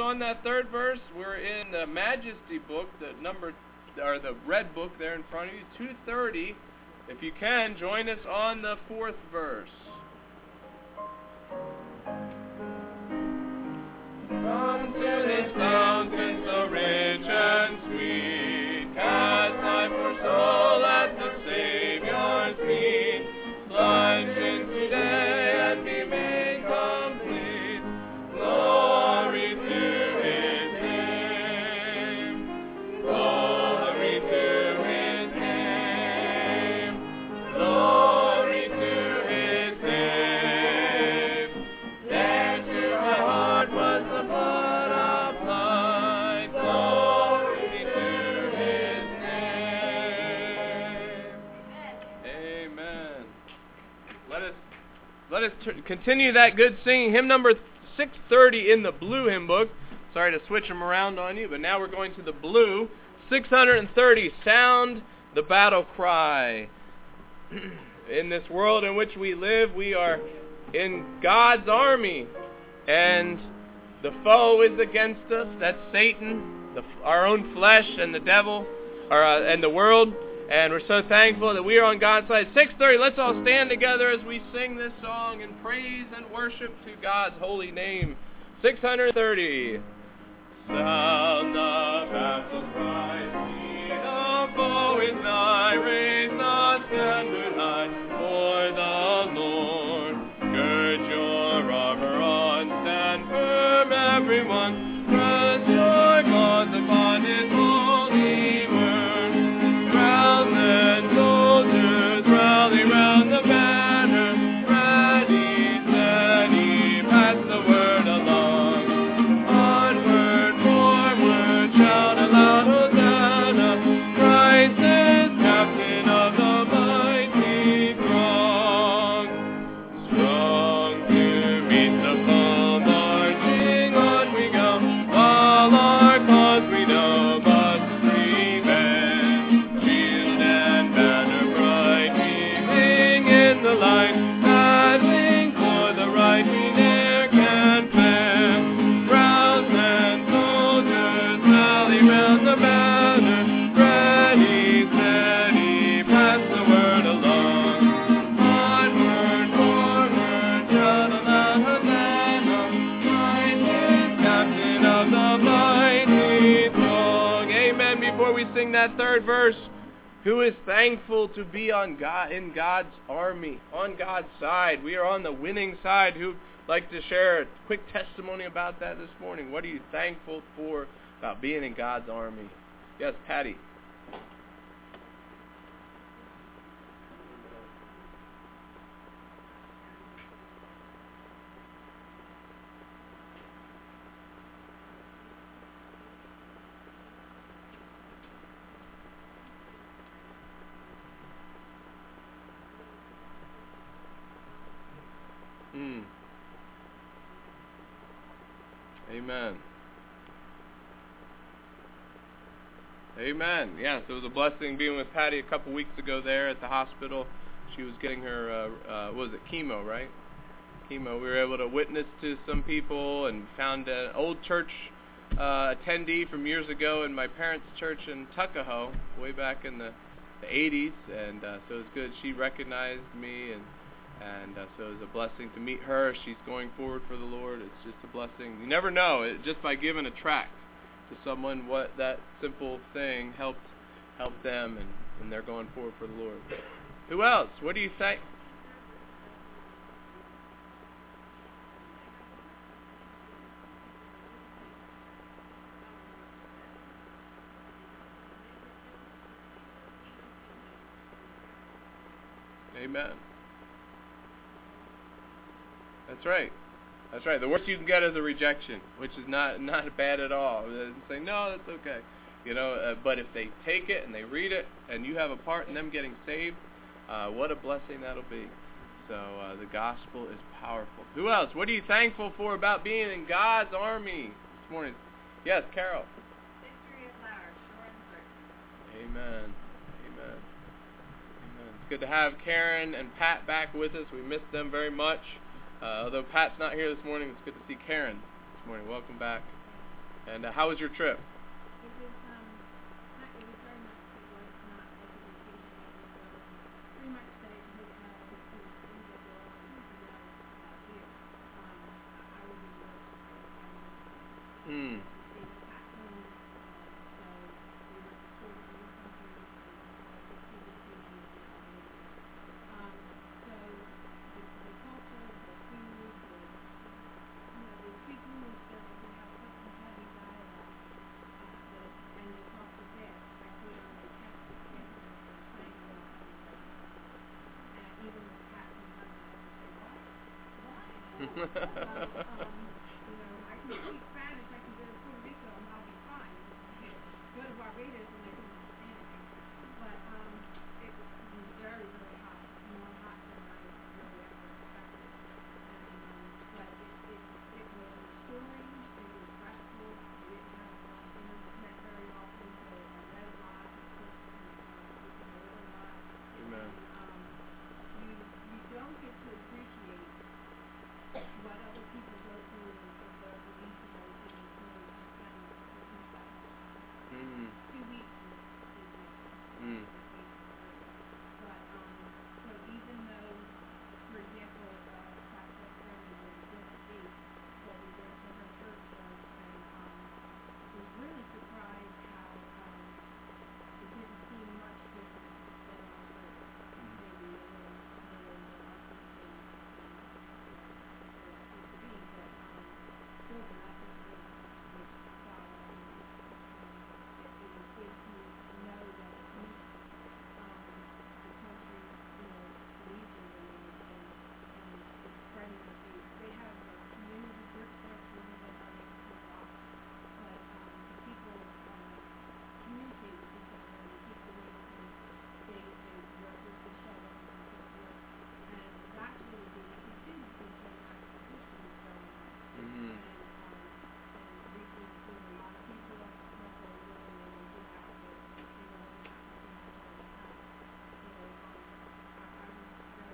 on that third verse? We're in the Majesty book, the red book there in front of you, 230. If you can, join us on the fourth verse. Come to this fountain so rich and sweet, cast thy poor soul at the Savior's feet. Plunge in today and be made complete. Glory to His name. Glory to His name. Glory to His name. There to my heart was the blood applied. Glory to His name. Amen. Let us continue that good singing. Hymn number 630 in the blue hymn book. Sorry to switch them around on you, but now we're going to the blue. 630, Sound the Battle Cry. In this world in which we live, we are in God's army, and the foe is against us. That's Satan, our own flesh, and the devil, and the world. And we're so thankful that we are on God's side. 6:30, let's all stand together as we sing this song in praise and worship to God's holy name. 630. Sound the battle cry, see the foe is nigh, raise the standard high for the Lord. Gird your armor on, stand firm everyone, press your cause upon His holy word. Grounded soldiers rally round the banner, ready, steady, pass the word along. Onward, forward, shout aloud, Hosanna, Christ is captain of the mighty throng. Strong to meet the foe, marching on we go, all our cause we know must prevail. Shield and banner bright, beaming in the light, battling for the right we ne'er can fail. Rouse and soldiers rally round the banner, ready, steady, pass the word along. Onward, forward, shout aloud, Hosanna, Christ is captain of the mighty throng. Amen. Before we sing that third verse, who is thankful to be in God's army, on God's side? We are on the winning side. Who'd like to share a quick testimony about that this morning? What are you thankful for about being in God's army? Yes, Patty. Amen. Amen. Yes, it was a blessing being with Patty a couple weeks ago there at the hospital. She was getting her, chemo, right? Chemo. We were able to witness to some people and found an old church attendee from years ago in my parents' church in Tuckahoe, way back in the 80s, and so it was good. She recognized me, and so it was a blessing to meet her. She's going forward for the Lord. It's just a blessing. You never know, just by giving a tract to someone, what that simple thing helped them, and they're going forward for the Lord. Who else? What do you think? Amen. That's right. That's right. The worst you can get is a rejection, which is not bad at all. Say, no, that's okay. But if they take it and they read it, and you have a part in them getting saved, what a blessing that'll be. So the gospel is powerful. Who else? What are you thankful for about being in God's army this morning? Yes, Carol. Victory is ours, sure and certain. Amen. Amen. Amen. It's good to have Karen and Pat back with us. We missed them very much. Although Pat's not here this morning, it's good to see Karen this morning. Welcome back. And how was your trip? It was very nice. It was not like a vacation. It was pretty much stayed in hotels. It was things that were all easy out here. I was in Europe. We stayed back home. So we were sort of in countries and also previously so the culture, the food, they speak English still, but they have such a heavy dialect. And they talk so fast. I could only catch the kids when they were playing a lot. And even with Pat sometimes I have to say, what? I can speak Spanish, I can go to Puerto Rico and I'll be fine. Go to Barbados and I can understand it. But it was very, very hot. More hot than I really ever expected. But it was restoring, it was restful. We didn't have internet very often, so I read a lot, of course, we can learn a lot. Amen. You don't get to appreciate what other people go through in their belief and everything until you spend at least that much time. 2 weeks is But so even though, for example, Pat's best friend is in a different state, so we went to her church and was really surprised how it didn't seem much different than our church. Maybe a little more upbeat than it used to be, but still the message was solid. It was good to know that at least the country, believes in them and is spreading the faith. They have a community group church really that are able to walk, but the people communicate with each other and they keep the ways and they work with each other and so forth. And that's really good. You can see the international Christians very much. And we've seen a lot of people up very willing and get out there. What happens in the world is not, I was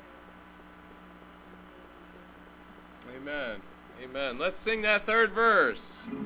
very Amen. Amen. Let's sing that third verse.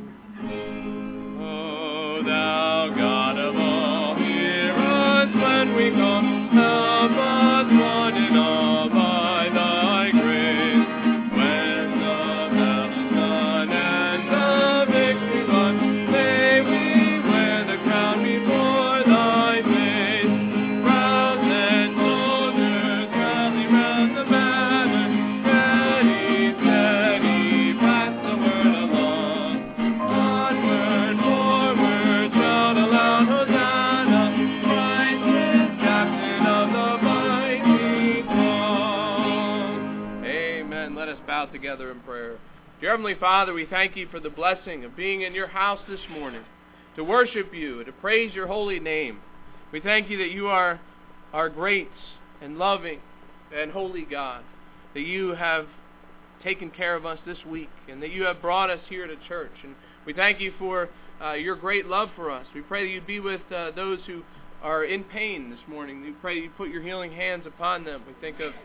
O thou God of all, hear us when we come. Help us one and all by thy grace. When the battle's done and the victory won, may we wear the crown before thy face. Proud and soldiers rally round the banner, ready, steady, pass the word along. Onward, forward, shout aloud, Hosanna, Christ is captain of the mighty throng. Amen. Let us bow together in prayer. Dear Heavenly Father, we thank you for the blessing of being in your house this morning, to worship you and to praise your holy name. We thank you that you are our great and loving and holy God, that you have taken care of us this week, and that you have brought us here to church. And we thank you for your great love for us. We pray that you'd be with those who are in pain this morning. We pray you put your healing hands upon them. We think of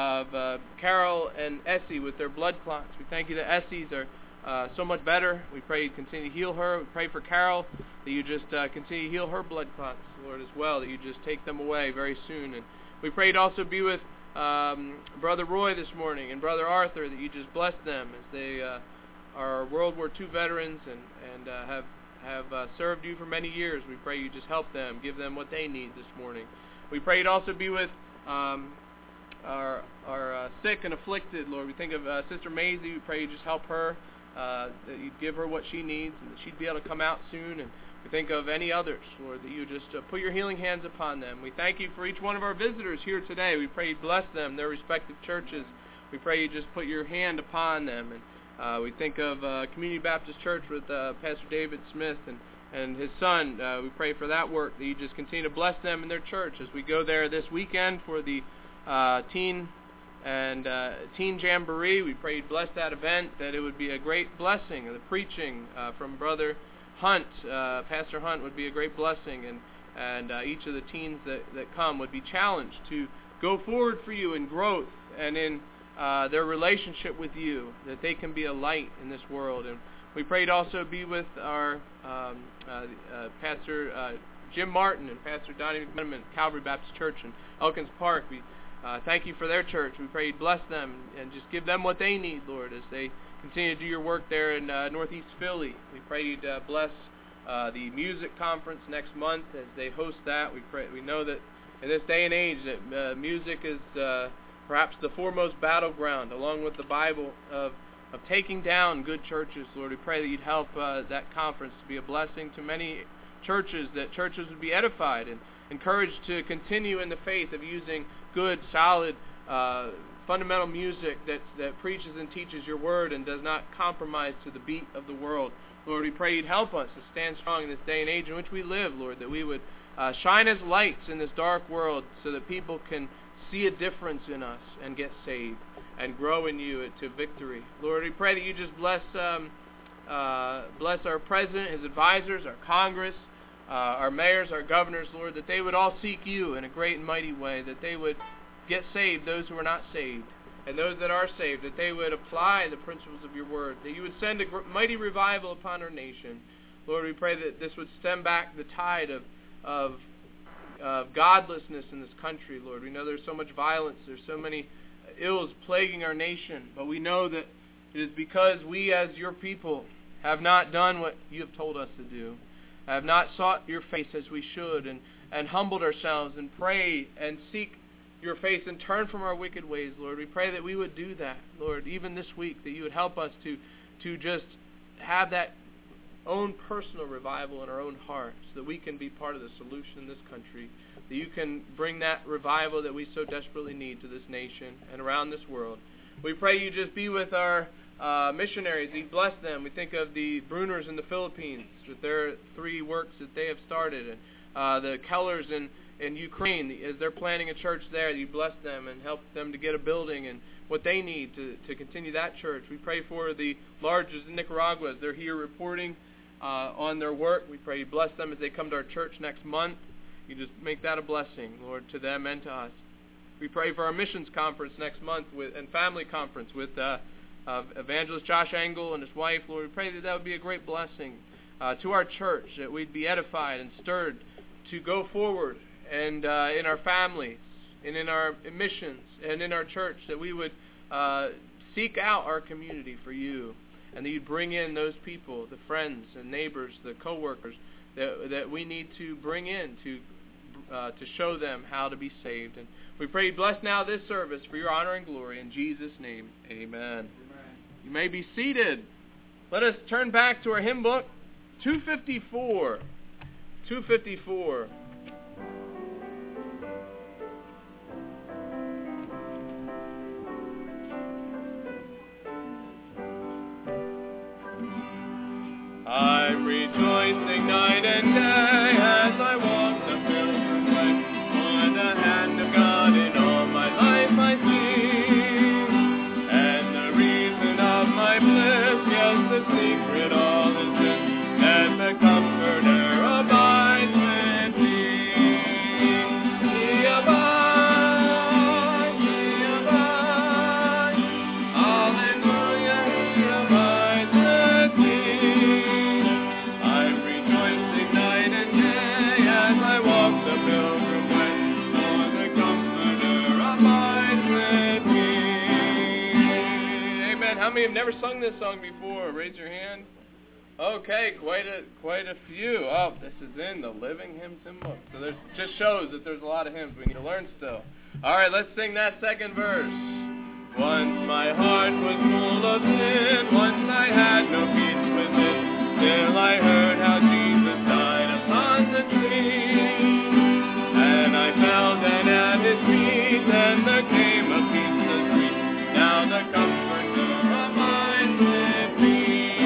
Carol and Essie with their blood clots. We thank you that Essie's are so much better. We pray you continue to heal her. We pray for Carol that you just continue to heal her blood clots, Lord, as well, that you just take them away very soon. And we pray you'd also be with Brother Roy this morning and Brother Arthur, that you just bless them as they are World War II veterans and have served you for many years. We pray you just help them, give them what they need this morning. We pray you'd also be with our sick and afflicted, Lord. We think of Sister Maisie. We pray you just help her, that you'd give her what she needs and that she'd be able to come out soon. And we think of any others, Lord, that you just put your healing hands upon them. We thank you for each one of our visitors here today. We pray you bless them, their respective churches. We pray you just put your hand upon them. And we think of Community Baptist Church with Pastor David Smith and his son. We pray for that work, that you just continue to bless them in their church as we go there this weekend for the Teen Jamboree. We pray you'd bless that event, that it would be a great blessing. The preaching from Brother Hunt, Pastor Hunt, would be a great blessing, and each of the teens that come would be challenged to go forward for you in growth and in their relationship with you, that they can be a light in this world. And We pray you'd also be with our Pastor Jim Martin and Pastor Donnie McMenamin, Calvary Baptist Church in Elkins Park. We thank you for their church. We pray you'd bless them and just give them what they need, Lord, as they continue to do your work there in Northeast Philly. We pray you'd bless the music conference next month as they host that. We know that in this day and age that music is perhaps the foremost battleground, along with the Bible, of taking down good churches. Lord, we pray that you'd help that conference to be a blessing to many churches, that churches would be edified and encouraged to continue in the faith of using good, solid, fundamental music that preaches and teaches your word and does not compromise to the beat of the world. Lord, we pray you'd help us to stand strong in this day and age in which we live, Lord, that we would shine as lights in this dark world so that people can see a difference in us and get saved and grow in you to victory. Lord, we pray that you just bless our president, his advisors, our Congress, our mayors, our governors, Lord, that they would all seek you in a great and mighty way, that they would get saved, those who are not saved, and those that are saved, that they would apply the principles of your word, that you would send a mighty revival upon our nation. Lord, we pray that this would stem back the tide of godlessness in this country, Lord. We know there's so much violence, there's so many ills plaguing our nation, but we know that it is because we as your people have not done what you have told us to do, have not sought your face as we should, and humbled ourselves and pray and seek your face and turn from our wicked ways, Lord. We pray that we would do that, Lord, even this week, that you would help us to just have that own personal revival in our own hearts, so that we can be part of the solution in this country, that you can bring that revival that we so desperately need to this nation and around this world. We pray you just be with our missionaries. You bless them. We think of the Bruners in the Philippines with their 3 works that they have started, and the Kellers in Ukraine as they're planning a church there. You bless them and help them to get a building and what they need to continue that church. We pray for the Larges in Nicaragua as they're here reporting on their work. We pray you bless them as they come to our church next month. You just make that a blessing, Lord, to them and to us. We pray for our missions conference next month and family conference with Evangelist Josh Engel and his wife. Lord, we pray that would be a great blessing to our church, that we'd be edified and stirred to go forward and in our families and in our missions and in our church, that we would seek out our community for you, and that you'd bring in those people, the friends and neighbors, the co-workers that we need to bring in to show them how to be saved. And we pray you bless now this service for your honor and glory. In Jesus' name, amen. You may be seated. Let us turn back to our hymn book, 254. 254. I'm rejoicing night and day as I walk the pilgrim way, for the hand of God in all my life I see, and the reason of my bliss, yes, the secret all is this, that the Comforter abides with me. He abides, hallelujah, he abides with me. I'm rejoicing night and day as I walk the pilgrim way, for the Comforter abides with me. Amen. How many have never sung this song before? Raise your hand. Okay, quite a few. Oh, this is in the Living Hymns hymn book. So this just shows that there's a lot of hymns we need to learn still. All right, let's sing that second verse. Once my heart was full of sin, once I had no peace within, still I heard how Jesus died upon the tree, and I fell down at his feet, and there came a peace so sweet. Now the Comforter abides with me.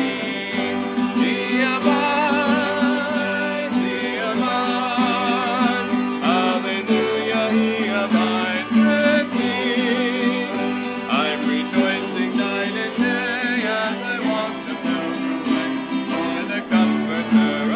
He abides, hallelujah, he abides with me. I'm rejoicing night and day as I walk the pilgrim way, for the Comforter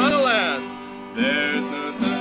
gonna last. There's no time.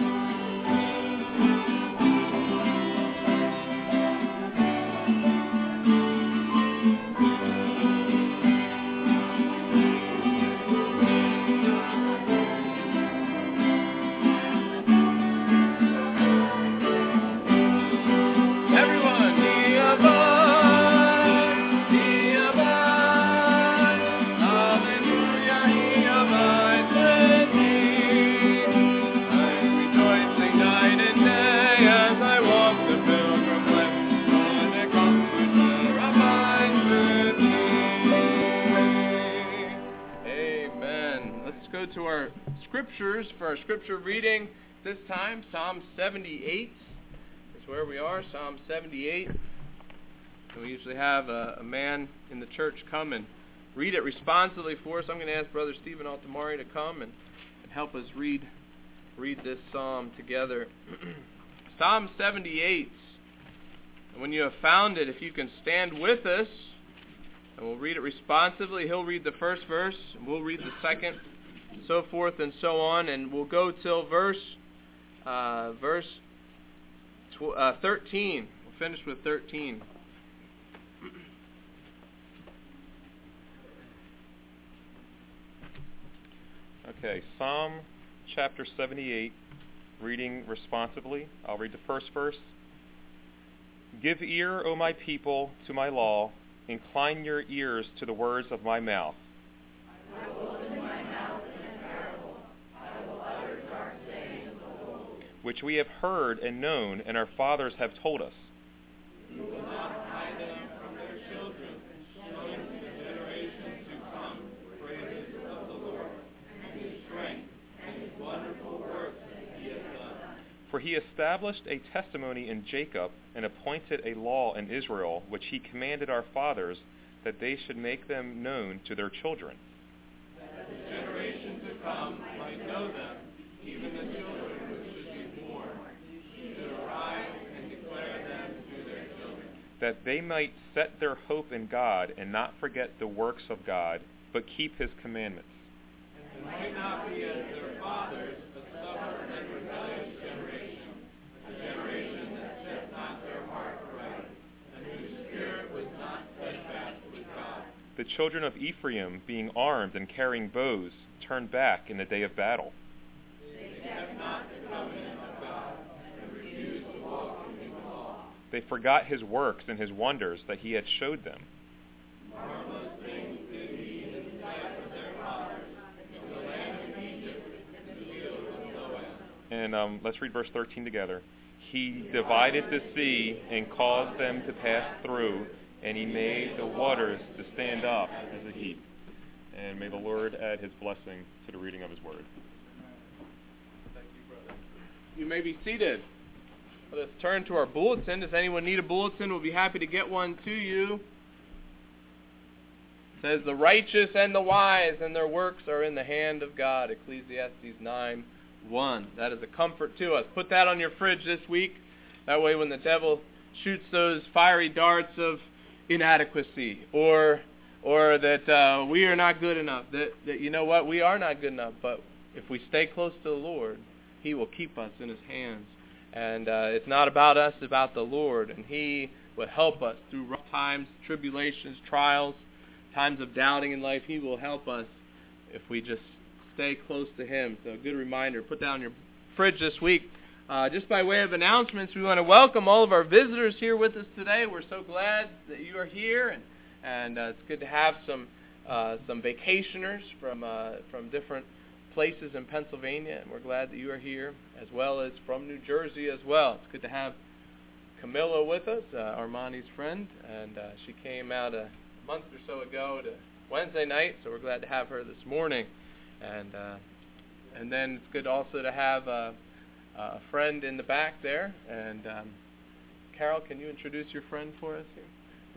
To our scriptures for our scripture reading this time. Psalm 78 is where we are. Psalm 78. And we usually have a man in the church come and read it responsibly for us. I'm going to ask Brother Stephen Altamari to come and help us read this psalm together. Psalm 78. And when you have found it, if you can stand with us, and we'll read it responsibly. He'll read the first verse, and we'll read the second, so forth and so on, and we'll go till verse 13. We'll finish with 13. Okay, Psalm chapter 78, reading responsibly. I'll read the first verse. Give ear, O my people, to my law. Incline your ears to the words of my mouth. I will open my mouth in a parable. I will utter dark sayings of old, which we have heard and known, and our fathers have told us. You will not hide them from their children, showing to the generations to come praises of the Lord, and His strength, and His wonderful works that He has done. For He established a testimony in Jacob, and appointed a law in Israel, which He commanded our fathers, that they should make them known to their children. That the generation to come might know them, even the children which should be born, should arise and declare them to their children. That they might set their hope in God, and not forget the works of God, but keep His commandments. And might not be as their fathers, a stubborn and rebellious generation, a generation that set not their heart right, and whose spirit was not steadfast with God. The children of Ephraim, being armed and carrying bows, turned back in the day of battle. They kept not the covenant of God, and refused to walk in His law. They forgot His works and His wonders that He had showed them. Marvelous things did He in the sight of their fathers, in the land of Egypt, in the field of Zoan. And let's read verse 13 together. He divided the sea and caused them to pass through, and He made the waters to stand up as a heap. And may the Lord add His blessing to the reading of His word. Thank you, brother. You may be seated. Let us turn to our bulletin. Does anyone need a bulletin? We'll be happy to get one to you. It says, the righteous and the wise, and their works are in the hand of God. Ecclesiastes 9:1. That is a comfort to us. Put that on your fridge this week. That way when the devil shoots those fiery darts of inadequacy, or that we are not good enough, that you know what, we are not good enough, but if we stay close to the Lord, He will keep us in His hands. And it's not about us, it's about the Lord, and He will help us through rough times, tribulations, trials, times of doubting in life. He will help us if we just stay close to Him. So a good reminder, put that on your fridge this week. Just by way of announcements, we want to welcome all of our visitors here with us today. We're so glad that you are here, and it's good to have some vacationers from different places in Pennsylvania, and we're glad that you are here, as well as from New Jersey as well. It's good to have Camilla with us, Armani's friend, and she came out a month or so ago to Wednesday night, so we're glad to have her this morning. And then it's good also to have a friend in the back there. And Carol, can you introduce your friend for us here?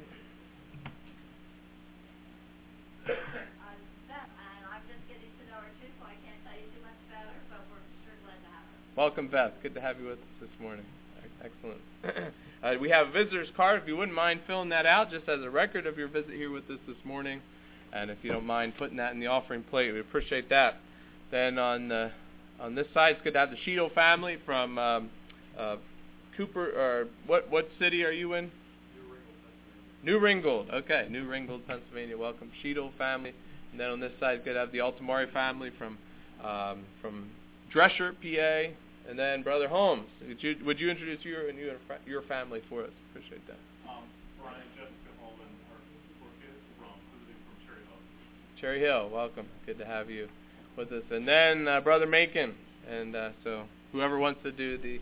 Beth, and I'm just getting to know her too, so I can't tell you too much about her, but we're sure glad to have her. Welcome, Beth. Good to have you with us this morning. Excellent. We have a visitor's card. If you wouldn't mind filling that out, just as a record of your visit here with us this morning, and if you don't mind putting that in the offering plate, we appreciate that. Then on this side, it's good to have the Sheetal family from Cooper, or what city are you in? New Ringgold. Okay, New Ringgold, Pennsylvania. Welcome, Sheetal family. And then on this side, it's good to have the Altamari family from Drescher, PA. And then Brother Holmes. Would you introduce your family for us? Appreciate that. Brian and Jessica Holman are 4 kids visiting from Cherry Hill. Cherry Hill, welcome. Good to have you with us. And then Brother Macon. And so whoever wants to do the...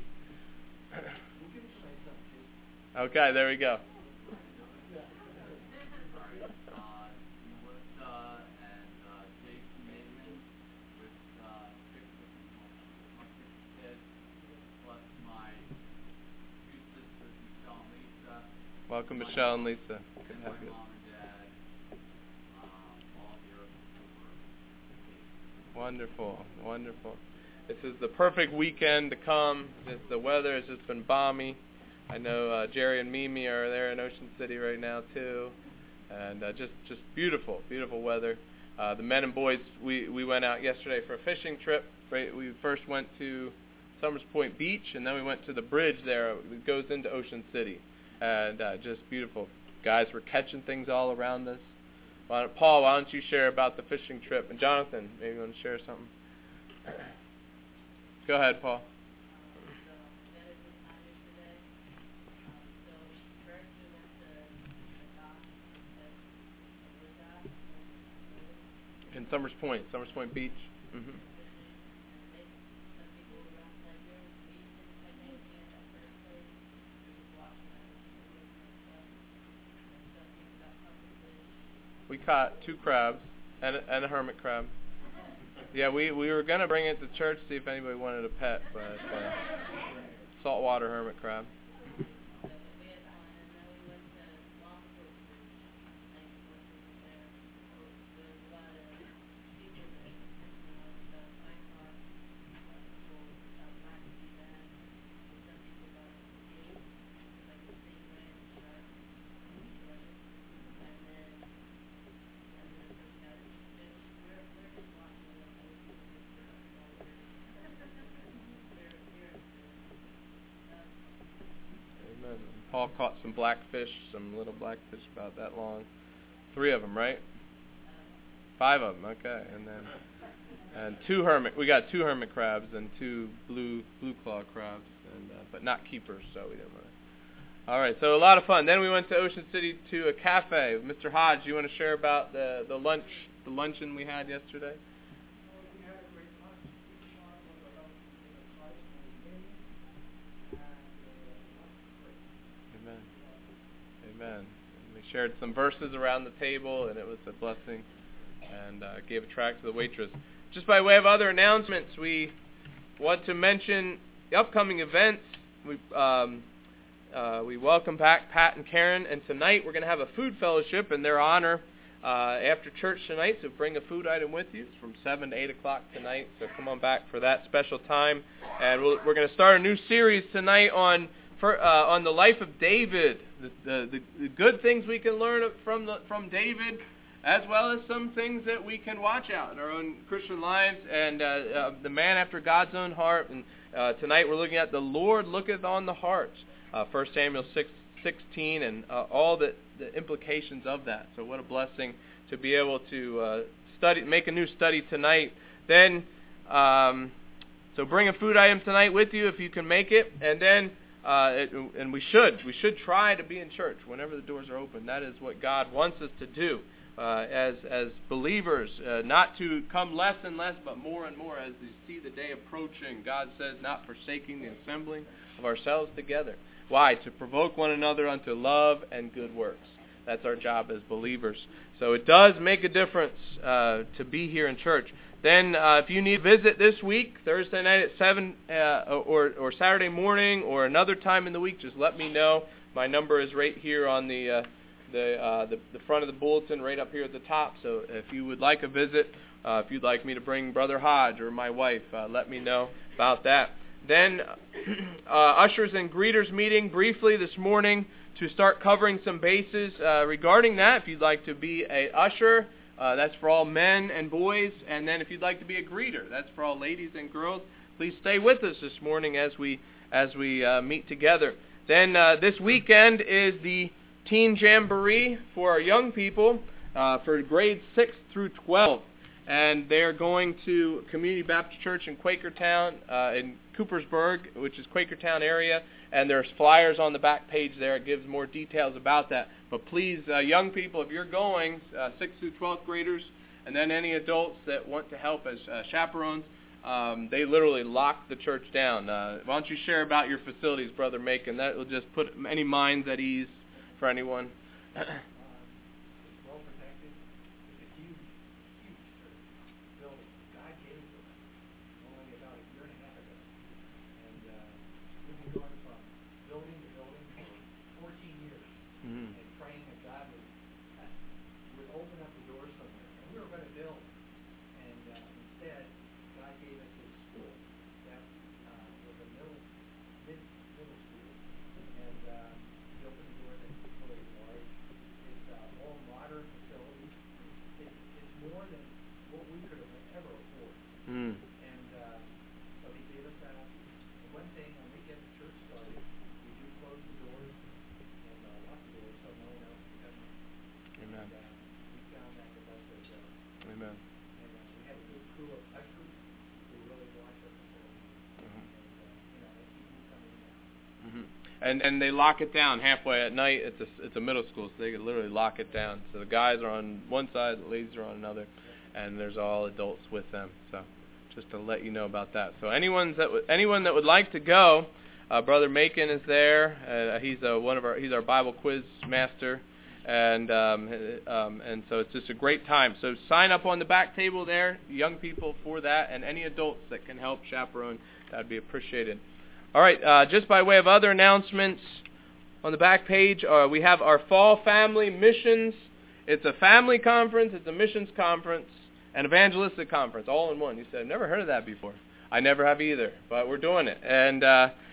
Okay, there we go. Welcome, Michelle and Lisa. Good to have you. Wonderful, wonderful. This is the perfect weekend to come. The weather has just been balmy. I know Jerry and Mimi are there in Ocean City right now too, and just beautiful, beautiful weather. The men and boys, we went out yesterday for a fishing trip. Right, we first went to Summers Point Beach, and then we went to the bridge there that goes into Ocean City. And just beautiful. Guys were catching things all around us. Paul, why don't you share about the fishing trip? And Jonathan, maybe you want to share something? Go ahead, Paul. In Summers Point Beach. Mm-hmm. We caught 2 crabs and a hermit crab. Yeah, we were going to bring it to church, see if anybody wanted a pet, but saltwater hermit crab. Paul caught some blackfish, some little blackfish about that long. 3 of them, right? 5 of them, okay. And 2 we got 2 hermit crabs and 2 blue claw crabs, but not keepers, so we didn't want to. All right, so a lot of fun. Then we went to Ocean City to a cafe. Mr. Hodge, you want to share about the luncheon we had yesterday? Amen. We shared some verses around the table, and it was a blessing, and gave a tract to the waitress. Just by way of other announcements, we want to mention the upcoming events. We welcome back Pat and Karen, and tonight we're going to have a food fellowship in their honor after church tonight, so bring a food item with you. It's from 7 to 8 o'clock tonight, so come on back for that special time. And we're going to start a new series tonight on the life of David, the good things we can learn from David, as well as some things that we can watch out in our own Christian lives, and the man after God's own heart. And tonight we're looking at the Lord looketh on the heart, 1 Samuel 6:16, and all the implications of that. So what a blessing to be able to make a new study tonight. Then, so bring a food item tonight with you if you can make it, and then. And we should try to be in church whenever the doors are open. That is what God wants us to do as believers, not to come less and less, but more and more as we see the day approaching. God says, not forsaking the assembling of ourselves together. Why? To provoke one another unto love and good works. That's our job as believers. So it does make a difference to be here in church. Then if you need to visit this week, Thursday night at 7 or Saturday morning or another time in the week, just let me know. My number is right here on the front of the bulletin, right up here at the top. So if you would like a visit, if you'd like me to bring Brother Hodge or my wife, let me know about that. Then ushers and greeters meeting briefly this morning to start covering some bases regarding that. If you'd like to be an usher, That's for all men and boys. And then if you'd like to be a greeter, that's for all ladies and girls. Please stay with us this morning as we meet together. Then this weekend is the Teen Jamboree for our young people for grades 6 through 12. And they're going to Community Baptist Church in Quakertown, in Coopersburg, which is Quakertown area. And there's flyers on the back page there. It gives more details about that. But please, young people, if you're going, 6th through 12th graders, and then any adults that want to help as chaperones, they literally lock the church down. Why don't you share about your facilities, Brother Macon? That will just put any minds at ease for anyone. It's well protected. It's a huge building. God gave it to us only about a year and a half ago. And we've been going from building to building for 14 years and praying that God would open up the doors somewhere. And we were going to build. And instead, God gave us His school. That was a middle school. And He opened the doors and it's really large. It's all modern facilities. It's more than what we could have ever afford. And so He gave us that. And one thing, when we get the church started, we do close the doors and lock the doors so no one else can come in. Amen. And we found that the best way to go. Amen. And we have a good crew of ushers who really watch our facilities. And they keep people coming in. And they lock it down halfway at night. It's a middle school, so they can literally lock it down. So the guys are on one side, the ladies are on another, and there's all adults with them. So just to let you know about that. So anyone that would like to go, Brother Macon is there. He's our Bible quiz master, and so it's just a great time. So sign up on the back table there, young people, for that, and any adults that can help chaperone, that'd be appreciated. All right, just by way of other announcements, on the back page, we have our Fall Family Missions. It's a family conference, it's a missions conference, and evangelistic conference, all in one. You said, I've never heard of that before. I never have either, but we're doing it. And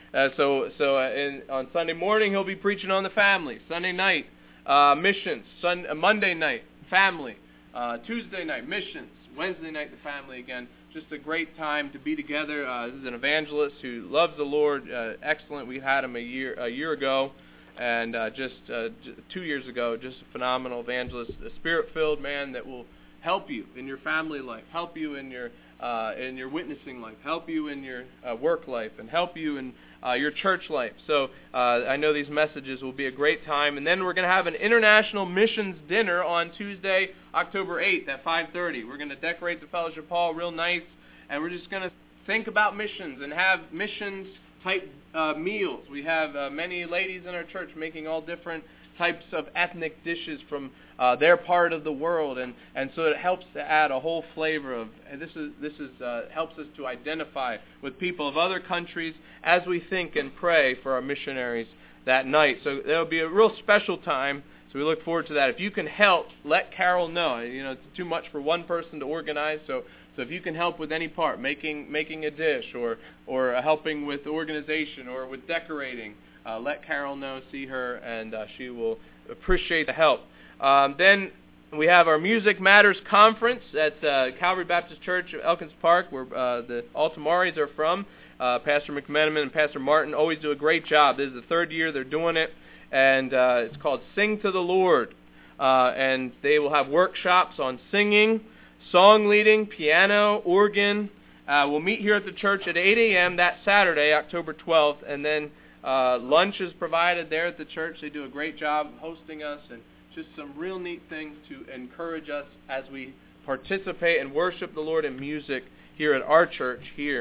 on Sunday morning, he'll be preaching on the family. Sunday night, missions. Monday night, family. Tuesday night, missions. Wednesday night, the family again. Just a great time to be together. This is an evangelist who loves the Lord. Excellent. We had him a year ago, and just 2 years ago. Just a phenomenal evangelist, a spirit-filled man that will help you in your family life, help you in your witnessing life, help you in your work life, and help you in your church life. So I know these messages will be a great time. And then we're going to have an international missions dinner on Tuesday, October 8th at 5:30. We're going to decorate the Fellowship Hall real nice, and we're just going to think about missions and have missions-type meals. We have many ladies in our church making all different types of ethnic dishes from their part of the world, and so it helps to add a whole flavor of. And this helps us to identify with people of other countries as we think and pray for our missionaries that night. So there'll be a real special time. So we look forward to that. If you can help, let Carol know. You know, it's too much for one person to organize. So if you can help with any part, making a dish, or helping with organization, or with decorating, let Carol know, see her, and she will appreciate the help. Then we have our Music Matters Conference at Calvary Baptist Church of Elkins Park, where the Altamaris are from. Pastor McMenamin and Pastor Martin always do a great job. This is the third year they're doing it, and it's called Sing to the Lord. And they will have workshops on singing, song leading, piano, organ. We'll meet here at the church at 8 a.m. that Saturday, October 12th, and then lunch is provided there at the church. They do a great job of hosting us, and just some real neat things to encourage us as we participate and worship the Lord in music here at our church here.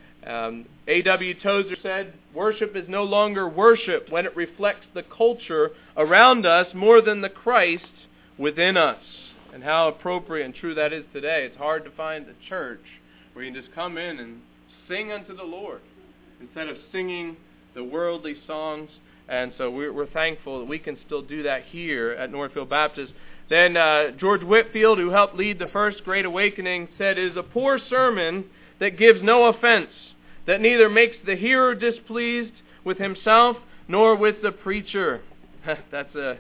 A.W. Tozer said, "Worship is no longer worship when it reflects the culture around us more than the Christ within us." And how appropriate and true that is today. It's hard to find a church where you can just come in and sing unto the Lord instead of singing the worldly songs. And so we're thankful that we can still do that here at Northfield Baptist. Then George Whitfield, who helped lead the first Great Awakening, said, "It is a poor sermon that gives no offense, that neither makes the hearer displeased with himself nor with the preacher." That's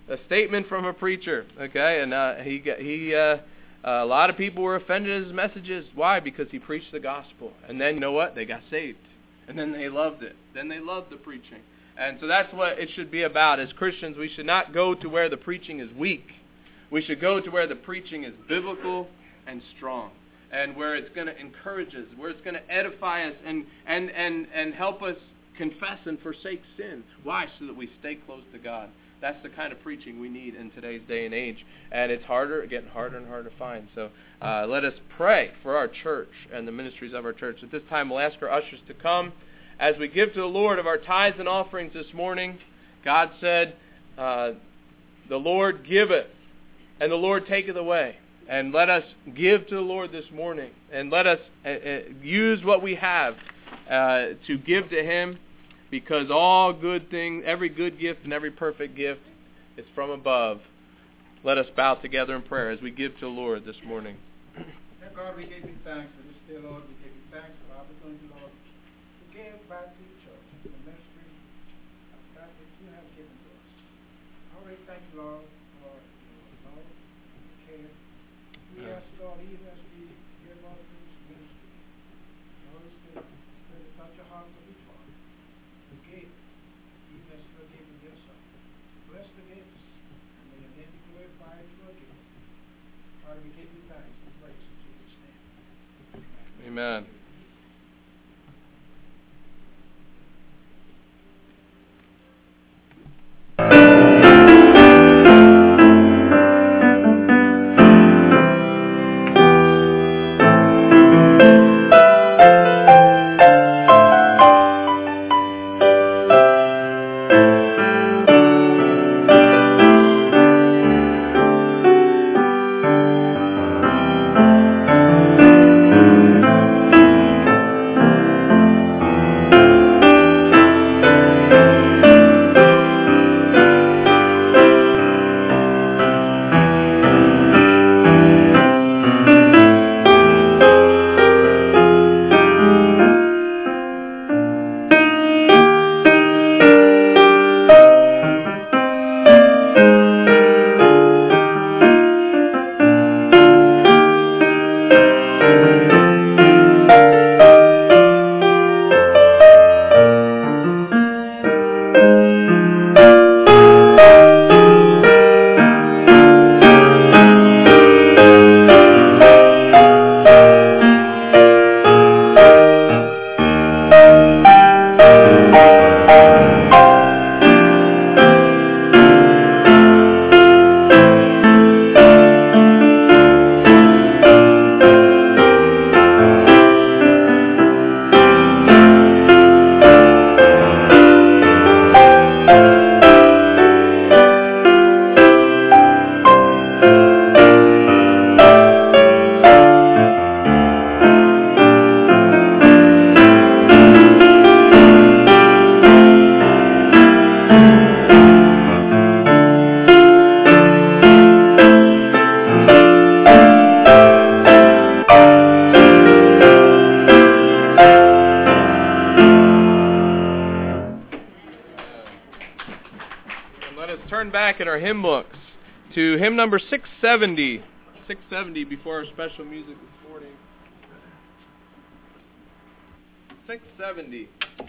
a statement from a preacher, okay? And a lot of people were offended at his messages. Why? Because he preached the gospel. And then, you know what? They got saved. And then they loved it. Then they loved the preaching. And so that's what it should be about. As Christians, we should not go to where the preaching is weak. We should go to where the preaching is biblical and strong, and where it's going to encourage us, where it's going to edify us and help us confess and forsake sin. Why? So that we stay close to God. That's the kind of preaching we need in today's day and age. And it's getting harder and harder to find. So let us pray for our church and the ministries of our church. At this time, we'll ask our ushers to come. As we give to the Lord of our tithes and offerings this morning, God said, the Lord giveth, and the Lord taketh away. And let us give to the Lord this morning. And let us use what we have to give to Him, because all good things, every good gift and every perfect gift is from above. Let us bow together in prayer as we give to the Lord this morning. Dear God, we give you thanks for this day, Lord. We give you thanks for the opportunity, Lord, to give back to the church, to the ministry of that you have given to us. I already thank you, Lord, for your love, care. We ask, Lord, even as we hear, Lord, for this ministry, Lord, Spirit, to touch your heart of each one. To give, even as you are giving yourself. Bless the gifts, and may your name be glorified through a gift. Father, we give you thanks and praise in Jesus' name. Amen. Back in our hymn books to hymn number 670. 670 before our special music this morning. 670.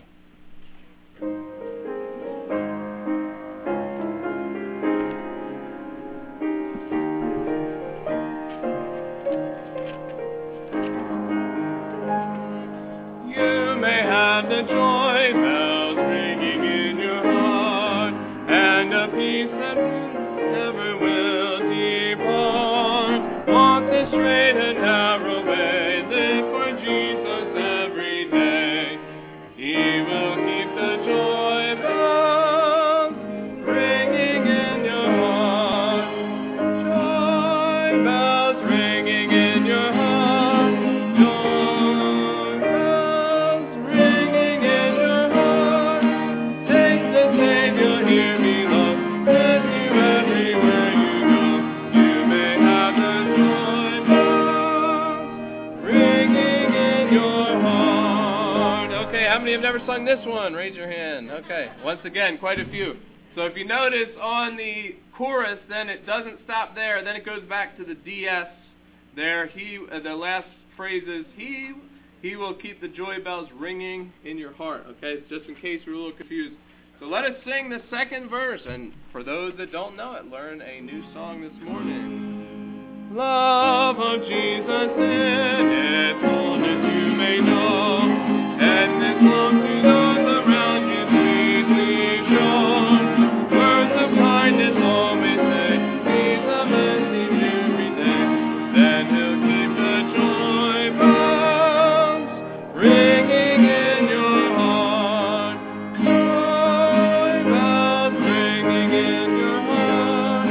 You may have the joy bells ringing in your heart, and a peace that never will depart. Walk the straight and narrow way, live for Jesus every day. He will keep the joy bells ringing in your heart. Joy bells ringing in your heart. Joy bells ringing in your heart. Take the Savior here below, with you everywhere you go. You may have the joy bells ringing in your heart. Okay, how many have never sung this one? Raise your hand. Okay, once again, quite a few. So if you notice on the chorus, then it doesn't stop there. Then it goes back to the DS there. The last phrase is, He will keep the joy bells ringing in your heart. Okay, just in case we're a little confused. So let us sing the second verse. And for those that don't know it, learn a new song this morning. Love of Jesus in its fullness you may know, and this love to those around you sweetly shown. Words of kindness always say, peace of mercy every day. Then He'll keep the joy bells ringing in your heart. Joy bells ringing in your heart.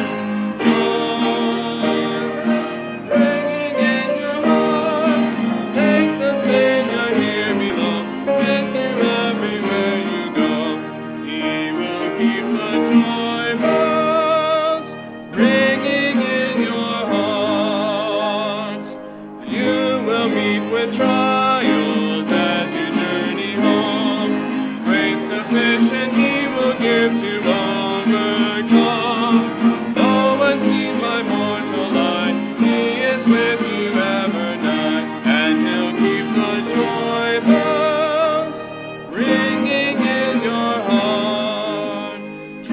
Joy ringing in your heart. Take the Savior here below, with you everywhere you go. He will keep the joy bells ringing in your heart. You will meet with trials as you journey home. Grace sufficient He will give to overcome. Though unseen by mortal eye, He is with you ever nigh, and He'll keep the joy bells ringing in your heart.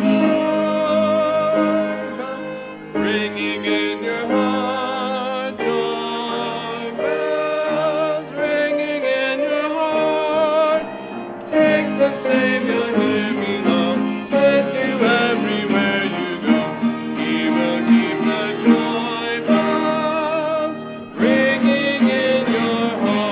Joy bells ringing in your heart. Joy bells ringing in your heart. Take the Savior here below, with you everywhere you go. He will keep the joy bells ringing in your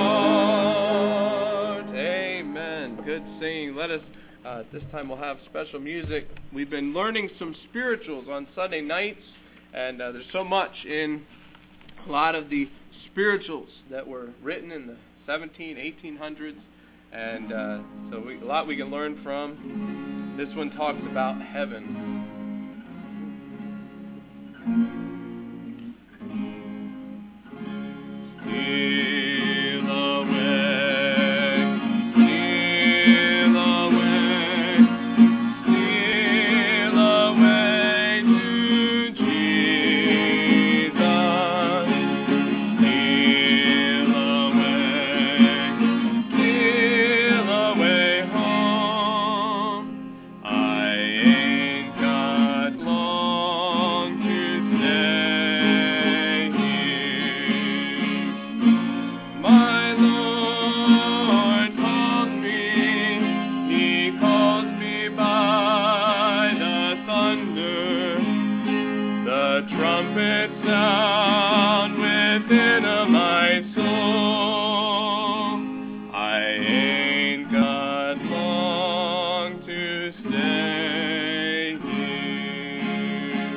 heart. Amen. Good singing. Let us, this time we'll have special music. We've been learning some spirituals on Sunday nights, and there's so much in a lot of the spirituals that were written in the 1800s, and so a lot we can learn from. This one talks about heaven. Steal away, steal away, steal away to Jesus. Steal away home. I ain't got long to stay here. My Lord called me, He calls me by the thunder. The trumpet sound within of my soul. I ain't got long to stay here.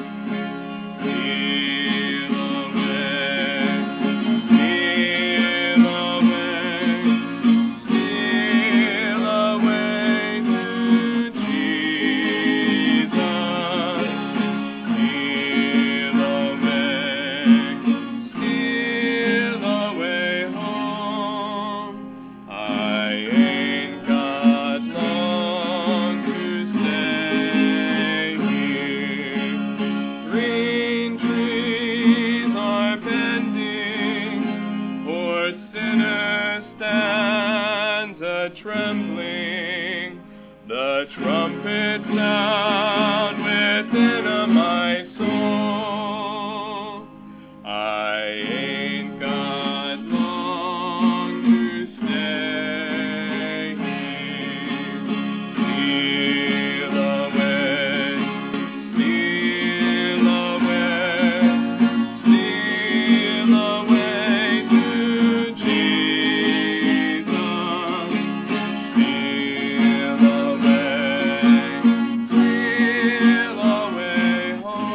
Steal away, steal away, steal away to Jesus. Steal away home. I ain't got long to stay here. Green trees are bending, for sinners stands a trembling. The trumpet sound within of my soul. I ain't got long to stay here. Steal away, steal away, steal away to Jesus. Steal away home.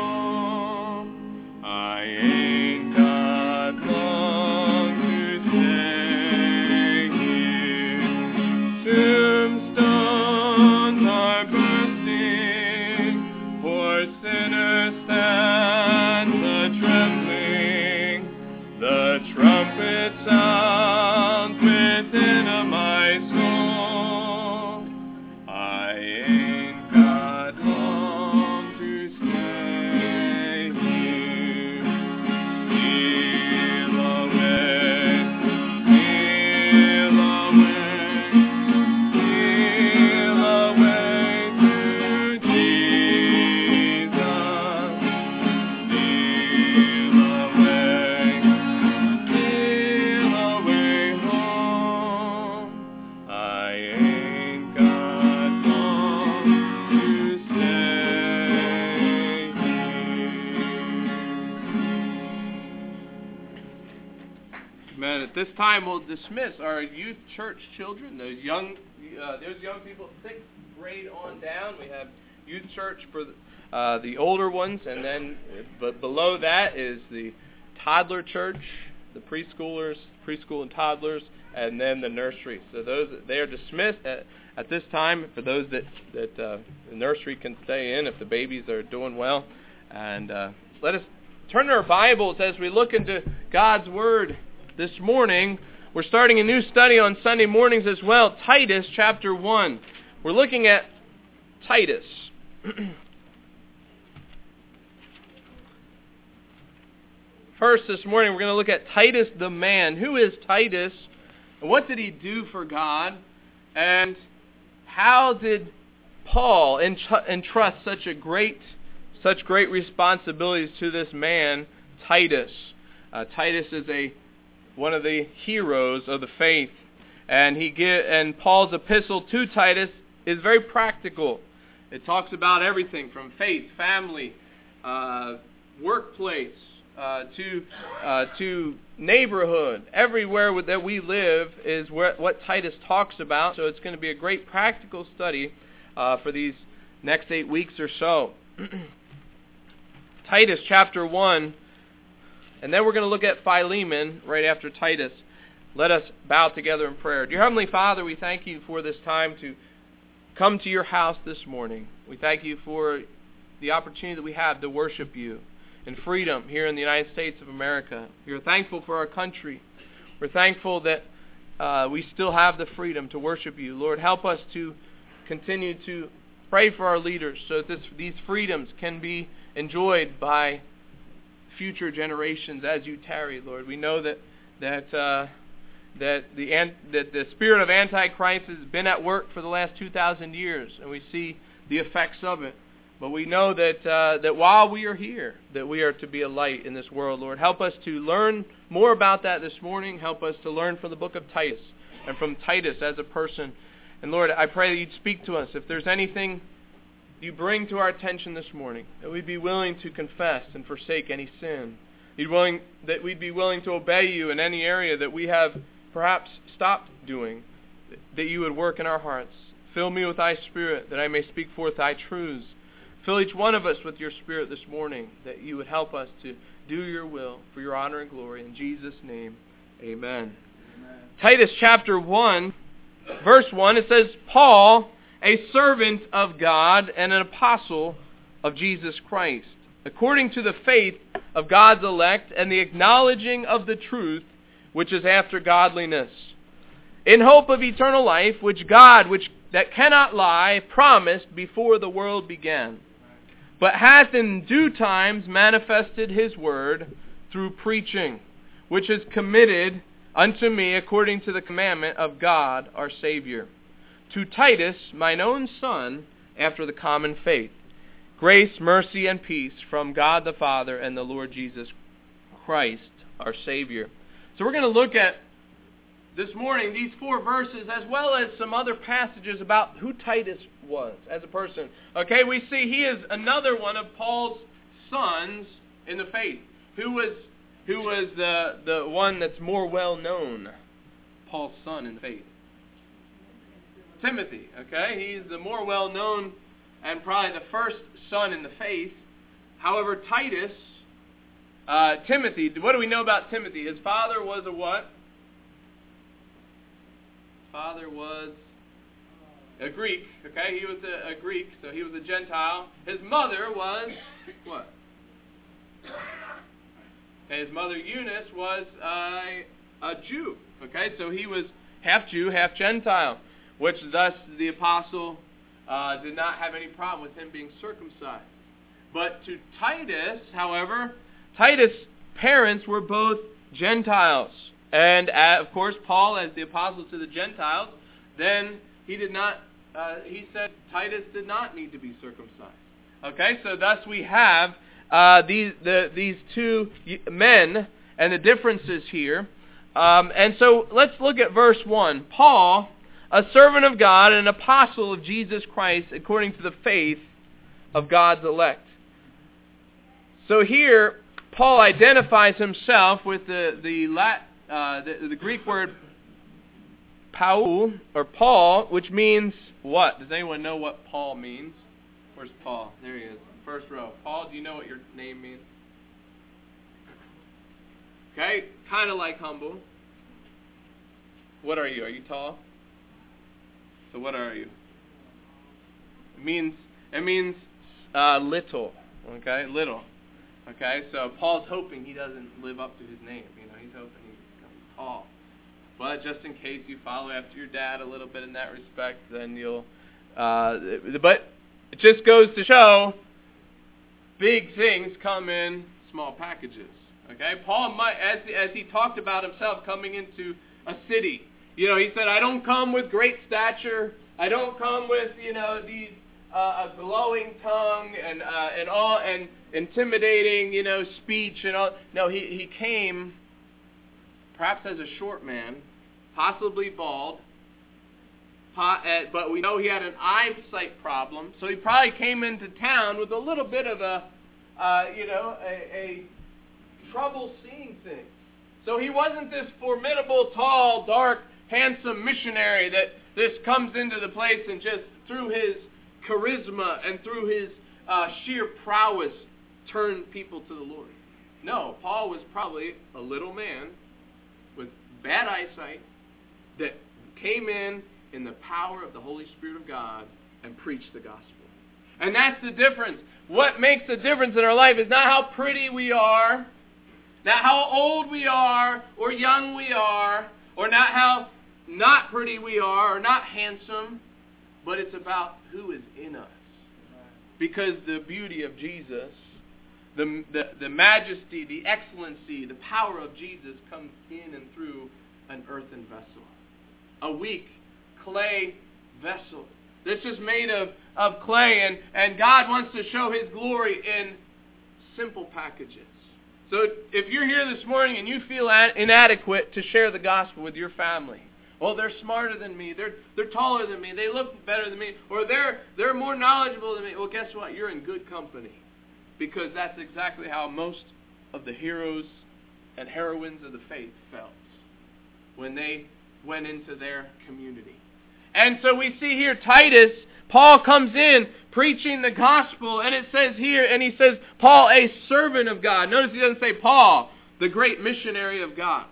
this time we'll dismiss our youth church children, those young people, 6th grade on down. We have youth church for the older ones, and then but below that is the toddler church, the preschool and toddlers, and then the nursery. So they are dismissed at this time. For those that the nursery can stay in if the babies are doing well. And let us turn to our Bibles as we look into God's Word this morning. We're starting a new study on Sunday mornings as well, Titus chapter 1. We're looking at Titus. First this morning we're going to look at Titus the man. Who is Titus? And what did he do for God? And how did Paul entrust such great responsibilities to this man, Titus? Titus is one of the heroes of the faith, and Paul's epistle to Titus is very practical. It talks about everything from faith, family, workplace, to neighborhood. Everywhere that we live is what Titus talks about. So it's going to be a great practical study for these next 8 weeks or so. Titus chapter 1, and then we're going to look at Philemon right after Titus. Let us bow together in prayer. Dear Heavenly Father, we thank you for this time to come to your house this morning. We thank you for the opportunity that we have to worship you in freedom here in the United States of America. We're thankful for our country. We're thankful that we still have the freedom to worship you. Lord, help us to continue to pray for our leaders so that these freedoms can be enjoyed by future generations as you tarry, Lord. We know that the spirit of Antichrist has been at work for the last 2,000 years, and we see the effects of it. But we know that while we are here, that we are to be a light in this world, Lord. Help us to learn more about that this morning. Help us to learn from the book of Titus and from Titus as a person. And Lord, I pray that you'd speak to us. If there's anything you bring to our attention this morning, that we'd be willing to confess and forsake any sin. That we'd be willing to obey you in any area that we have perhaps stopped doing, that you would work in our hearts. Fill me with thy Spirit, that I may speak forth thy truths. Fill each one of us with your Spirit this morning, that you would help us to do your will for your honor and glory. In Jesus' name, amen. Titus chapter 1, verse 1, it says, Paul, a servant of God and an apostle of Jesus Christ, according to the faith of God's elect and the acknowledging of the truth which is after godliness, in hope of eternal life, which God, that cannot lie, promised before the world began, but hath in due times manifested his word through preaching, which is committed unto me according to the commandment of God our Savior. To Titus, mine own son, after the common faith, grace, mercy, and peace from God the Father and the Lord Jesus Christ our Savior. So we're going to look at this morning these 4 verses as well as some other passages about who Titus was as a person. Okay, we see he is another one of Paul's sons in the faith. Who was the one that's more well known? Paul's son in the faith. Timothy. Okay, he's the more well known and probably the first son in the faith. However, Titus, Timothy, what do we know about Timothy? His father was a what? Father was a Greek. Okay, he was a Greek, so he was a Gentile. His mother was what? Okay, his mother Eunice was a Jew. Okay, so he was half Jew, half Gentile, which thus the apostle did not have any problem with him being circumcised. But to Titus, however, Titus' parents were both Gentiles. And of course, Paul, as the apostle to the Gentiles, then he said Titus did not need to be circumcised. Okay, so thus we have these two men and the differences here. And so let's look at verse 1. Paul, a servant of God and an apostle of Jesus Christ according to the faith of God's elect. So here, Paul identifies himself with the the Greek word Paul, or Paul, which means what? Does anyone know what Paul means? Where's Paul? There he is. First row. Paul, do you know what your name means? Okay, kind of like humble. What are you? Are you tall? So what are you? It means little. Okay, little. Okay, so Paul's hoping he doesn't live up to his name. He's hoping he becomes tall. But just in case you follow after your dad a little bit in that respect, then you'll. But it just goes to show, big things come in small packages. Okay, Paul might, as he talked about himself coming into a city, he said, "I don't come with great stature. I don't come with these a glowing tongue and all and intimidating speech and all." No, he came perhaps as a short man, possibly bald, but we know he had an eyesight problem, so he probably came into town with a little bit of a trouble seeing things. So he wasn't this formidable, tall, dark, handsome missionary that this comes into the place and just through his charisma and through his sheer prowess turn people to the Lord. No, Paul was probably a little man with bad eyesight that came in the power of the Holy Spirit of God and preached the gospel. And that's the difference. What makes the difference in our life is not how pretty we are, not how old we are or young we are, or not how not pretty we are or not handsome, but it's about who is in us. Because the beauty of Jesus, the majesty, the excellency, the power of Jesus comes in and through an earthen vessel. A weak clay vessel that's just made of clay, and God wants to show His glory in simple packages. So if you're here this morning and you feel inadequate to share the gospel with your family, well, they're smarter than me, they're taller than me, they look better than me, or they're more knowledgeable than me, well, guess what? You're in good company. Because that's exactly how most of the heroes and heroines of the faith felt when they went into their community. And so we see here Titus, Paul comes in preaching the gospel, and it says here, and he says, Paul, a servant of God. Notice he doesn't say Paul, the great missionary of God.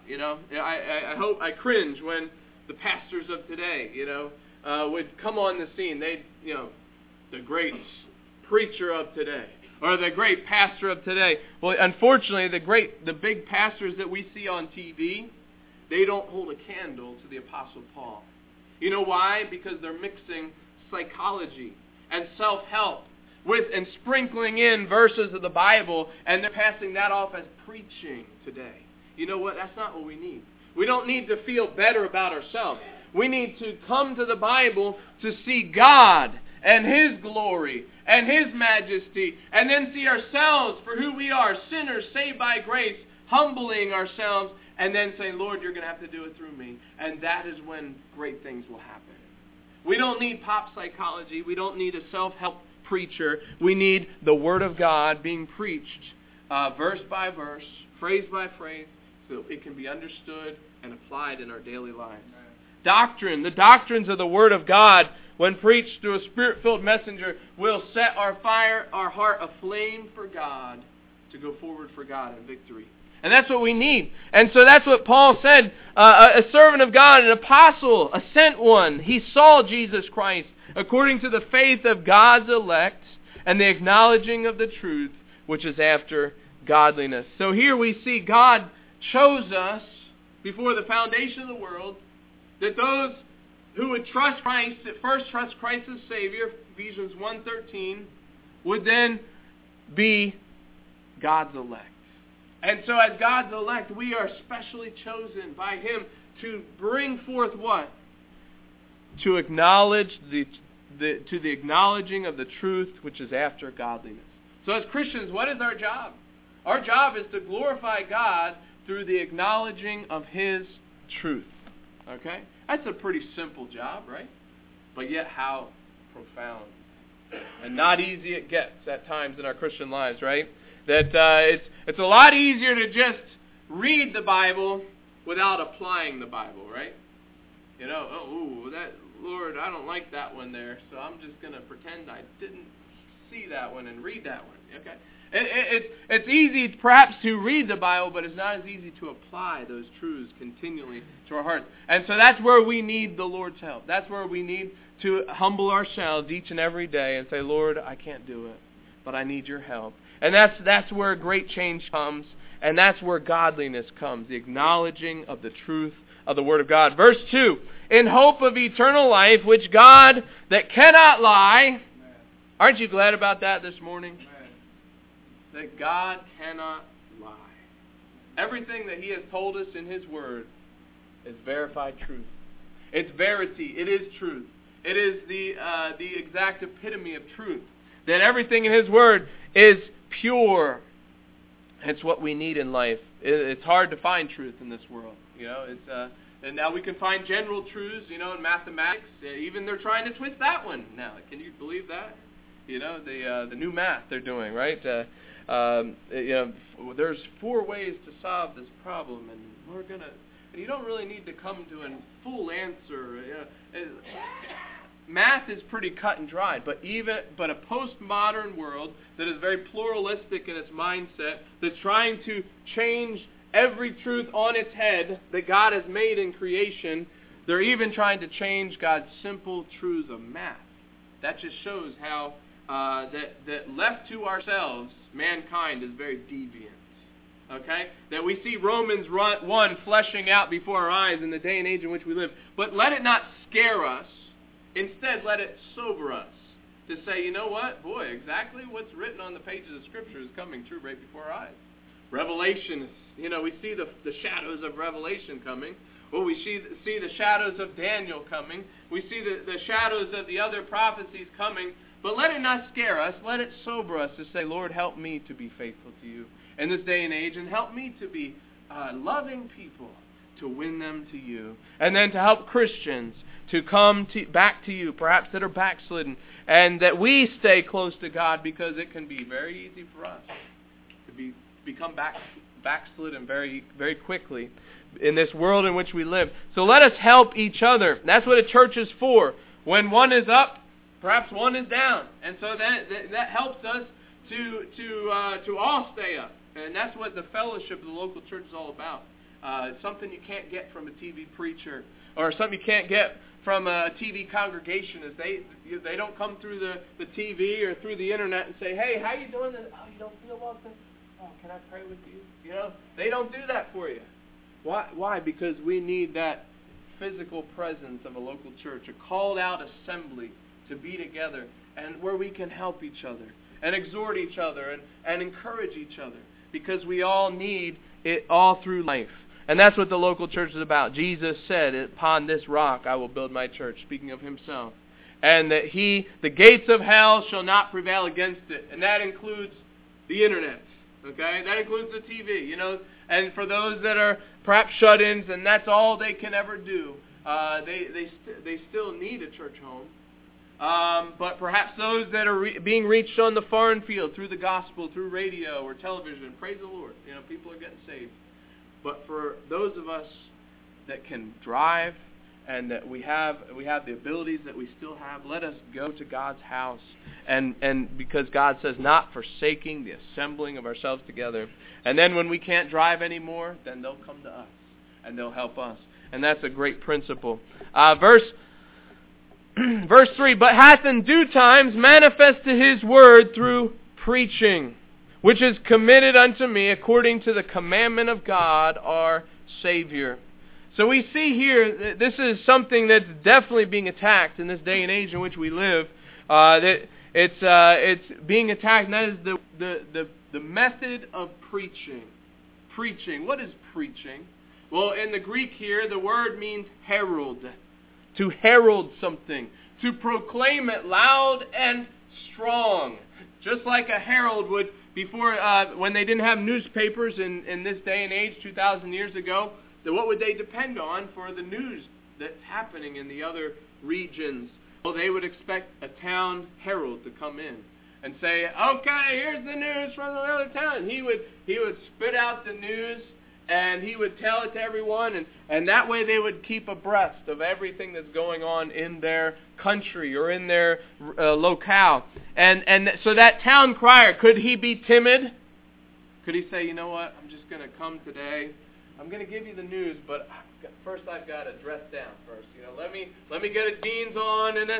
I cringe when the pastors of today, would come on the scene. The great preacher of today, or the great pastor of today. Well, unfortunately, the big pastors that we see on TV, they don't hold a candle to the Apostle Paul. You know why? Because they're mixing psychology and self-help and sprinkling in verses of the Bible, and they're passing that off as preaching today. You know what? That's not what we need. We don't need to feel better about ourselves. We need to come to the Bible to see God and His glory and His majesty, and then see ourselves for who we are, sinners saved by grace, humbling ourselves, and then saying, Lord, you're going to have to do it through me. And that is when great things will happen. We don't need pop psychology. We don't need a self-help preacher. We need the Word of God being preached verse by verse, phrase by phrase, so it can be understood and applied in our daily lives. Doctrine, the doctrines of the Word of God, when preached through a Spirit-filled messenger, will set our heart aflame for God, to go forward for God in victory. And that's what we need. And so that's what Paul said, a servant of God, an apostle, a sent one. He saw Jesus Christ according to the faith of God's elect and the acknowledging of the truth, which is after godliness. So here we see God chose us before the foundation of the world, that those who would trust Christ, at first trust Christ as Savior, Ephesians 1:13, would then be God's elect. And so as God's elect, we are specially chosen by Him to bring forth what? To acknowledge to the acknowledging of the truth which is after godliness. So as Christians, what is our job? Our job is to glorify God through the acknowledging of His truth. Okay? That's a pretty simple job, right? But yet how profound. And not easy it gets at times in our Christian lives, right? That it's a lot easier to just read the Bible without applying the Bible, right? You know, Lord, I don't like that one there, so I'm just going to pretend I didn't see that one and read that one. Okay? It's easy perhaps to read the Bible, but it's not as easy to apply those truths continually to our hearts. And so that's where we need the Lord's help. That's where we need to humble ourselves each and every day and say, Lord, I can't do it, but I need your help. And that's where great change comes, and that's where godliness comes, the acknowledging of the truth of the Word of God. Verse 2, in hope of eternal life, which God that cannot lie. Amen. Aren't you glad about that this morning? Amen. That God cannot lie. Everything that He has told us in His Word is verified truth. It's verity. It is truth. It is the exact epitome of truth. That everything in His Word is pure. It's what we need in life. It's hard to find truth in this world. You know, and now we can find general truths. You know, in mathematics, even they're trying to twist that one now. Can you believe that? You know, the new math they're doing, right? There's 4 ways to solve this problem, and we're gonna. And you don't really need to come to a full answer. Math is pretty cut and dried, but a postmodern world that is very pluralistic in its mindset, that's trying to change every truth on its head that God has made in creation, they're even trying to change God's simple truths of math. That just shows how that left to ourselves, mankind is very deviant. Okay? That we see Romans 1 fleshing out before our eyes in the day and age in which we live. But let it not scare us. Instead, let it sober us. To say, you know what? Boy, exactly what's written on the pages of Scripture is coming true right before our eyes. Revelation, we see the shadows of Revelation coming. Well, we see the shadows of Daniel coming. We see the shadows of the other prophecies coming. But let it not scare us. Let it sober us to say, Lord, help me to be faithful to you in this day and age, and help me to be loving people, to win them to you. And then to help Christians to come back to you, perhaps that are backslidden, and that we stay close to God, because it can be very easy for us to become backslidden very, very quickly in this world in which we live. So let us help each other. That's what a church is for. When one is up, perhaps one is down, and so that helps us to all stay up. And that's what the fellowship of the local church is all about. It's something you can't get from a TV preacher, or something you can't get from a TV congregation. Is they don't come through the TV or through the internet and say, hey, how you doing? Oh, you don't feel well? Oh, can I pray with you? You know, they don't do that for you. Why? Because we need that physical presence of a local church, a called out assembly to be together, and where we can help each other and exhort each other and encourage each other, because we all need it all through life. And that's what the local church is about. Jesus said, upon this rock I will build my church, speaking of himself. And that the gates of hell shall not prevail against it. And that includes the internet. Okay? That includes the TV, you know. And for those that are perhaps shut-ins and that's all they can ever do, they still need a church home. But perhaps those that are being reached on the foreign field through the gospel, through radio or television, praise the Lord. You know, people are getting saved. But for those of us that can drive and that we have the abilities that we still have, let us go to God's house. And because God says, not forsaking the assembling of ourselves together. And then when we can't drive anymore, then they'll come to us and they'll help us. And that's a great principle. Verse 3, but hath in due times manifested his word through preaching, which is committed unto me according to the commandment of God our Savior. So we see here that this is something that's definitely being attacked in this day and age in which we live. That it's being attacked, and that is the method of preaching. Preaching. What is preaching? Well, in the Greek here, the word means herald. To herald something. To proclaim it loud and strong. Just like a herald would before, when they didn't have newspapers in this day and age, 2,000 years ago, then what would they depend on for the news that's happening in the other regions? Well, they would expect a town herald to come in and say, okay, here's the news from the other town. He would spit out the news, and he would tell it to everyone, and that way they would keep abreast of everything that's going on in their country or in their locale. And so that town crier, could he be timid? Could he say, you know what, I'm just going to come today. I'm going to give you the news, but first I've got to dress down first. You know, let me get a jeans on and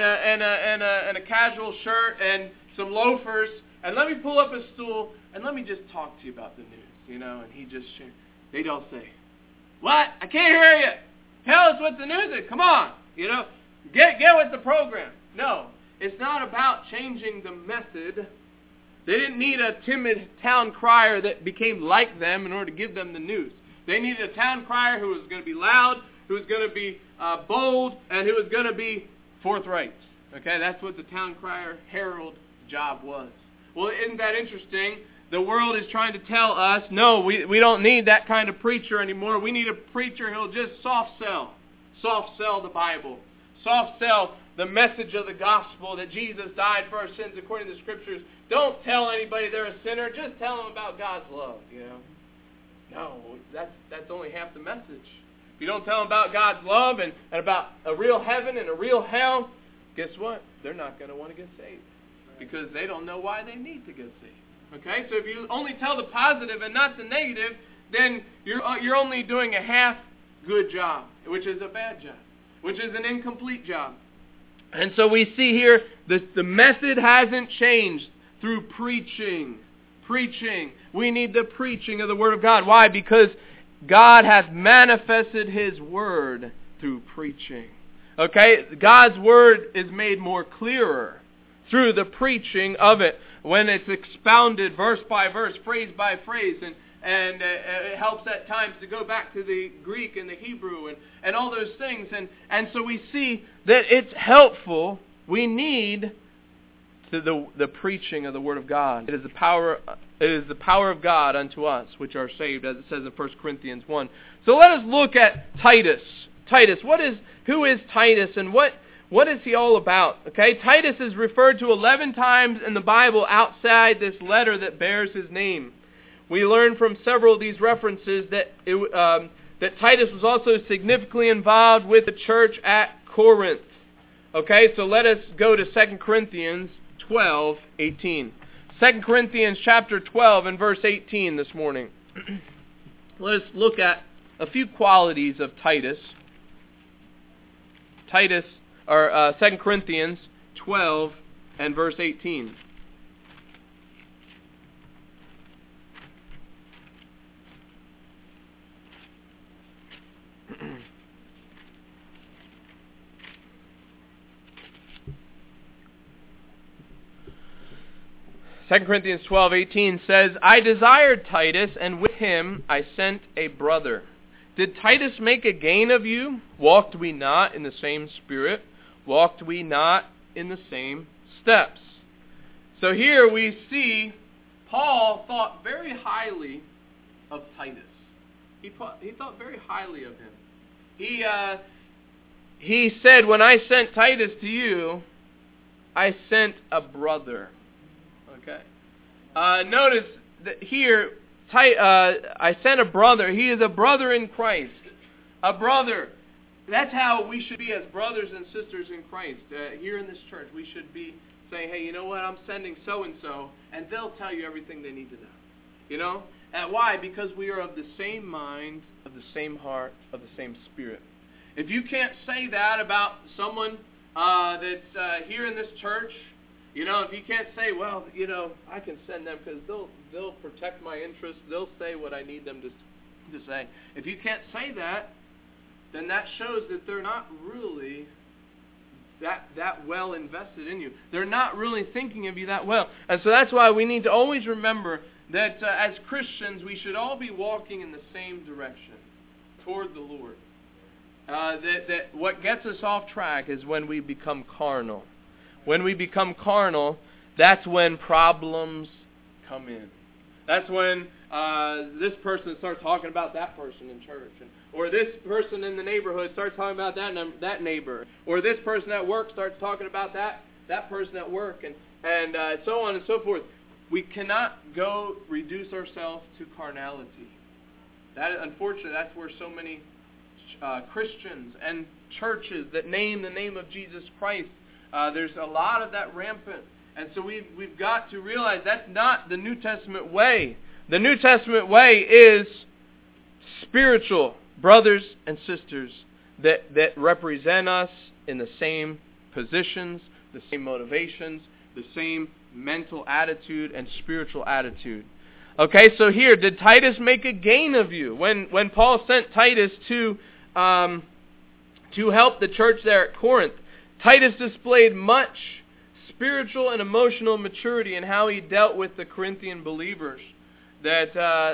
a casual shirt and some loafers, and let me pull up a stool and let me just talk to you about the news. You know, and they'd all say, what? I can't hear you. Tell us what the news is. Come on. You know, get with the program. No, it's not about changing the method. They didn't need a timid town crier that became like them in order to give them the news. They needed a town crier who was going to be loud, who was going to be bold, and who was going to be forthright. Okay, that's what the town crier herald job was. Well, isn't that interesting? The world is trying to tell us, no, we don't need that kind of preacher anymore. We need a preacher who'll just soft sell the Bible, soft sell the message of the gospel that Jesus died for our sins according to the Scriptures. Don't tell anybody they're a sinner. Just tell them about God's love, you know. No, that's only half the message. If you don't tell them about God's love and about a real heaven and a real hell, guess what? They're not going to want to get saved because they don't know why they need to get saved. Okay, so if you only tell the positive and not the negative, then you're only doing a half good job, which is a bad job, which is an incomplete job. And so we see here the method hasn't changed through preaching. We need the preaching of the Word of God. Why? Because God hath manifested His Word through preaching. Okay? God's Word is made more clearer through the preaching of it. When it's expounded verse by verse, phrase by phrase, and it helps at times to go back to the Greek and the Hebrew and all those things. And so we see that it's helpful. We need to the preaching of the Word of God. It is the power of God unto us, which are saved, as it says in 1 Corinthians 1. So let us look at Titus. Who is Titus, and what is he all about? Okay, Titus is referred to 11 times in the Bible outside this letter that bears his name. We learn from several of these references that Titus was also significantly involved with the church at Corinth. Okay, so let us go to 2 Corinthians 12:18. 2 Corinthians chapter 12 and verse 18 this morning. Let us look at a few qualities of Titus. 2 Corinthians 12 and verse 18. Second Corinthians 12:18 says, I desired Titus, and with him I sent a brother. Did Titus make a gain of you? Walked we not in the same spirit? Walked we not in the same steps? So here we see Paul thought very highly of Titus. He thought very highly of him. He said, when I sent Titus to you, I sent a brother. Okay. Notice that here, I sent a brother. He is a brother in Christ. A brother. That's how we should be as brothers and sisters in Christ. Here in this church, we should be saying, hey, you know what? I'm sending so-and-so, and they'll tell you everything they need to know. You know? Why? Because we are of the same mind, of the same heart, of the same spirit. If you can't say that about someone that's here in this church, you know, if you can't say, well, you know, I can send them because they'll protect my interests, they'll say what I need them to say. If you can't say that, then that shows that they're not really that well invested in you. They're not really thinking of you that well. And so that's why we need to always remember that as Christians, we should all be walking in the same direction, toward the Lord. That what gets us off track is when we become carnal. When we become carnal, that's when problems come in. That's when this person starts talking about that person in church, or this person in the neighborhood starts talking about that neighbor, or this person at work starts talking about that person at work, and so on and so forth. We cannot reduce ourselves to carnality. Unfortunately, that's where so many Christians and churches that name the name of Jesus Christ, there's a lot of that rampant. And so we've got to realize that's not the New Testament way. The New Testament way is spiritual brothers and sisters that represent us in the same positions, the same motivations, the same mental attitude and spiritual attitude. Okay, so here, did Titus make a gain of you? When Paul sent Titus to help the church there at Corinth, Titus displayed much spiritual and emotional maturity in how he dealt with the Corinthian believers. That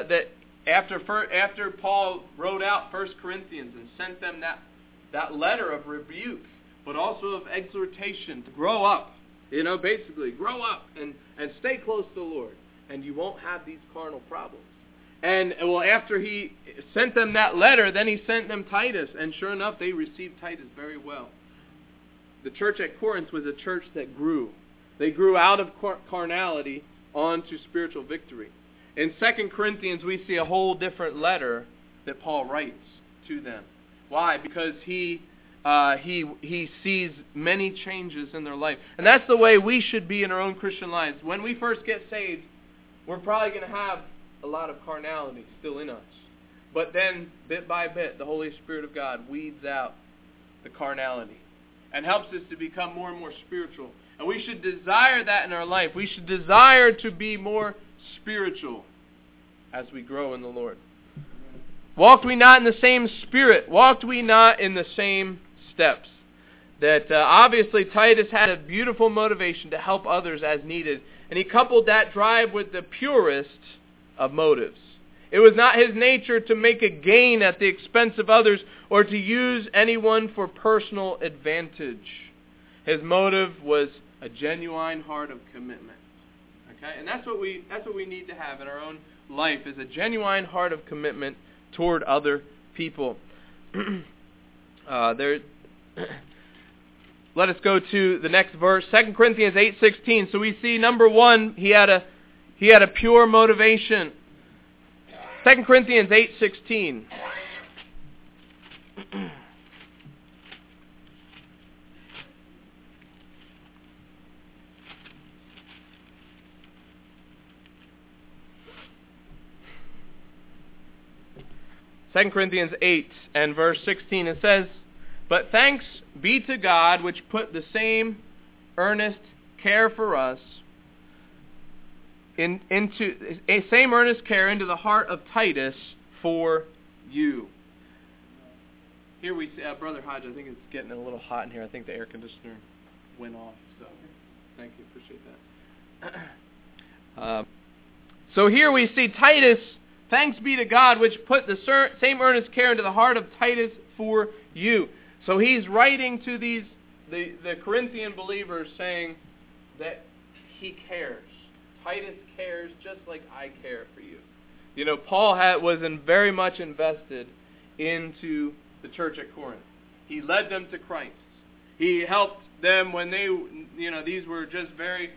after Paul wrote out 1 Corinthians and sent them that letter of rebuke, but also of exhortation to grow up, basically grow up and stay close to the Lord, and you won't have these carnal problems. And after he sent them that letter, then he sent them Titus, and sure enough, they received Titus very well. The church at Corinth was a church that grew. They grew out of carnality onto spiritual victory. In 2 Corinthians, we see a whole different letter that Paul writes to them. Why? Because he sees many changes in their life. And that's the way we should be in our own Christian lives. When we first get saved, we're probably going to have a lot of carnality still in us. But then, bit by bit, the Holy Spirit of God weeds out the carnality and helps us to become more and more spiritual. And we should desire that in our life. We should desire to be more spiritual as we grow in the Lord. Walked we not in the same spirit? Walked we not in the same steps? That obviously Titus had a beautiful motivation to help others as needed. And he coupled that drive with the purest of motives. It was not his nature to make a gain at the expense of others or to use anyone for personal advantage. His motive was a genuine heart of commitment. Okay? And that's what we need to have in our own life, is a genuine heart of commitment toward other people. Let us go to the next verse, 2 Corinthians 8:16. So we see, number one, he had a pure motivation. 2 Corinthians 8:16. 2 Corinthians 8 and verse 16, it says, "But thanks be to God, which put the same earnest care for us into the heart of Titus for you." Here we see, Brother Hodge, I think it's getting a little hot in here. I think the air conditioner went off, so thank you, appreciate that. So here we see Titus, thanks be to God, which put the same earnest care into the heart of Titus for you. So he's writing to the Corinthian believers saying that he cares. Titus cares just like I care for you. Paul was very much invested into the church at Corinth. He led them to Christ. He helped them when these were just very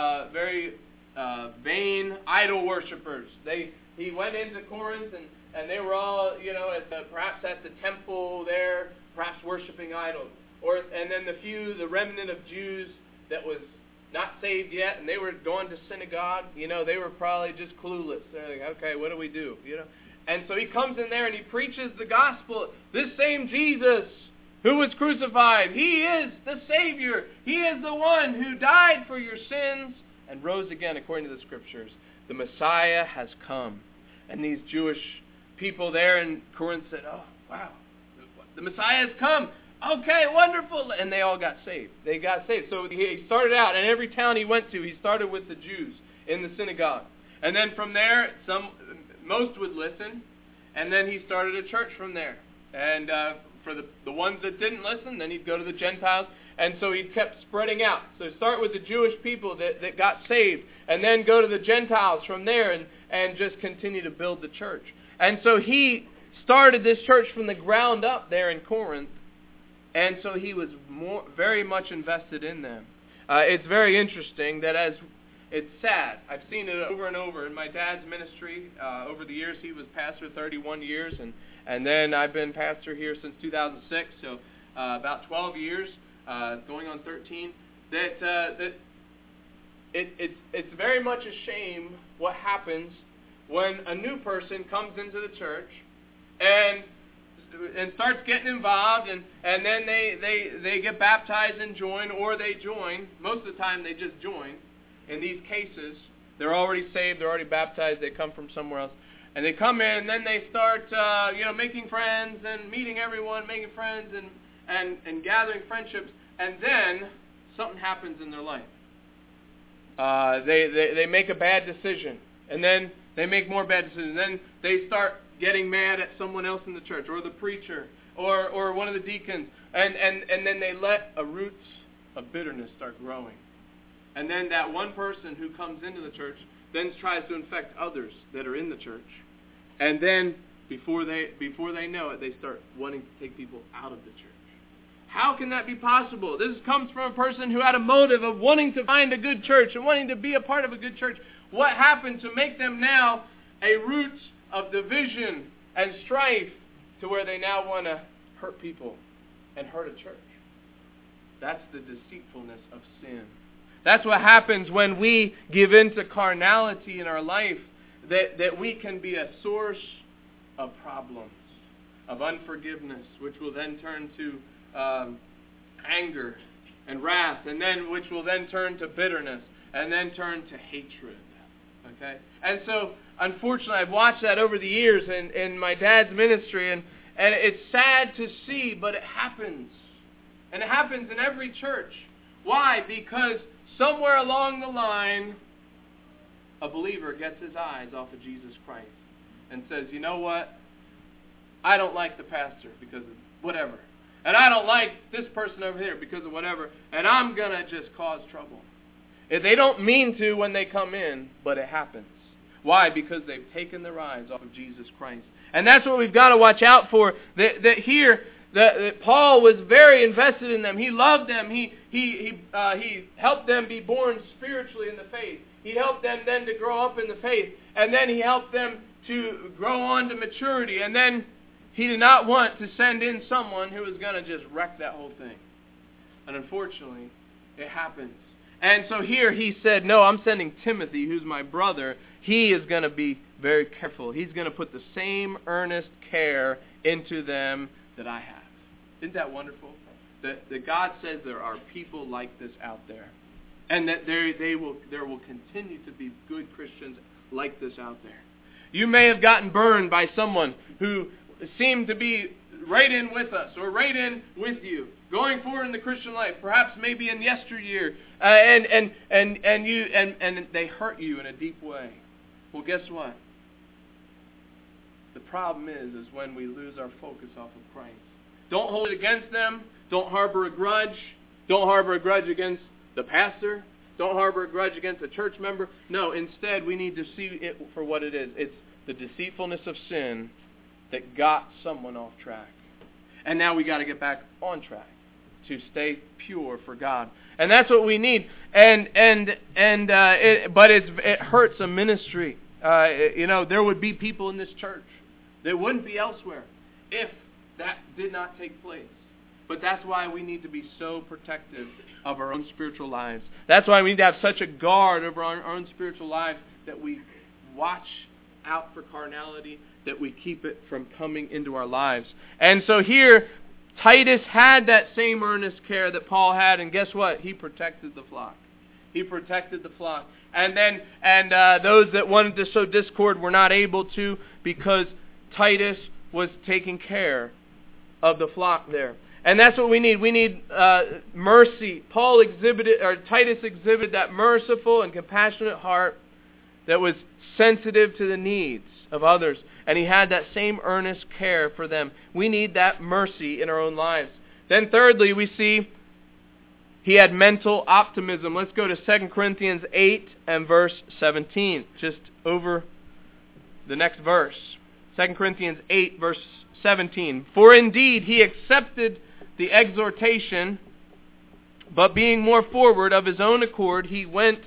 vain idol worshipers. He went into Corinth and they were all, perhaps at the temple there, perhaps worshiping idols. And then the remnant of Jews that was not saved yet, and they were going to synagogue, they were probably just clueless. They're like, okay, what do we do? And so he comes in there and he preaches the gospel. This same Jesus who was crucified, he is the Savior. He is the one who died for your sins and rose again according to the Scriptures. The Messiah has come. And these Jewish people there in Corinth said, oh, wow, the Messiah has come. Okay, wonderful. And they all got saved. They got saved. So he started out, and every town he went to, he started with the Jews in the synagogue. And then from there, most would listen, and then he started a church from there. And for the ones that didn't listen, then he'd go to the Gentiles. And so he kept spreading out. So start with the Jewish people that got saved, and then go to the Gentiles from there and just continue to build the church. And so he started this church from the ground up there in Corinth, and so he was very much invested in them. It's very interesting that it's sad. I've seen it over and over in my dad's ministry. Over the years, he was pastor 31 years, and then I've been pastor here since 2006, so about 12 years, going on 13. It's very much a shame what happens when a new person comes into the church and starts getting involved, and then they get baptized and join, or they join. Most of the time they just join. In these cases, they're already saved, they're already baptized, they come from somewhere else. And they come in, and then they start making friends and meeting everyone, making friends and gathering friendships, and then something happens in their life. They make a bad decision, and then they make more bad decisions. Then they start getting mad at someone else in the church, or the preacher, or one of the deacons, and then they let a roots of bitterness start growing. And then that one person who comes into the church then tries to infect others that are in the church. And then before they know it, they start wanting to take people out of the church. How can that be possible? This comes from a person who had a motive of wanting to find a good church and wanting to be a part of a good church. What happened to make them now a root of division and strife to where they now want to hurt people and hurt a church? That's the deceitfulness of sin. That's what happens when we give in to carnality in our life, that we can be a source of problems, of unforgiveness, which will then turn to anger and wrath, and then which will then turn to bitterness, and then turn to hatred. Okay? And so, unfortunately, I've watched that over the years in my dad's ministry, and it's sad to see, but it happens. And it happens in every church. Why? Because somewhere along the line, a believer gets his eyes off of Jesus Christ and says, you know what? I don't like the pastor because of whatever. And I don't like this person over here because of whatever. And I'm going to just cause trouble. They don't mean to when they come in, but it happens. Why? Because they've taken their eyes off of Jesus Christ. And that's what we've got to watch out for. That Paul was very invested in them. He loved them. He helped them be born spiritually in the faith. He helped them then to grow up in the faith. And then he helped them to grow on to maturity. And then he did not want to send in someone who was going to just wreck that whole thing. And unfortunately, it happens. And so here he said, no, I'm sending Timothy, who's my brother. He is going to be very careful. He's going to put the same earnest care into them that I have. Isn't that wonderful? That God says there are people like this out there. And that there will continue to be good Christians like this out there. You may have gotten burned by someone who seemed to be right in with us or right in with you, going forward in the Christian life, perhaps maybe in yesteryear, and they hurt you in a deep way. Well, guess what? The problem is when we lose our focus off of Christ. Don't hold it against them. Don't harbor a grudge. Don't harbor a grudge against the pastor. Don't harbor a grudge against a church member. No, instead we need to see it for what it is. It's the deceitfulness of sin that got someone off track. And now we got to get back on track to stay pure for God. And that's what we need. But it hurts a ministry. There would be people in this church that wouldn't be elsewhere if that did not take place. But that's why we need to be so protective of our own spiritual lives. That's why we need to have such a guard over our own spiritual lives that we watch out for carnality, that we keep it from coming into our lives. And so here, Titus had that same earnest care that Paul had, and guess what? He protected the flock. He protected the flock. And those that wanted to sow discord were not able to, because Titus was taking care of the flock there. And that's what we need. We need mercy. Titus exhibited that merciful and compassionate heart that was sensitive to the needs of others. And he had that same earnest care for them. We need that mercy in our own lives. Then thirdly, we see he had mental optimism. Let's go to 2 Corinthians 8 and verse 17. Just over the next verse. 2 Corinthians 8 verse 17. For indeed he accepted the exhortation, but being more forward of his own accord, he went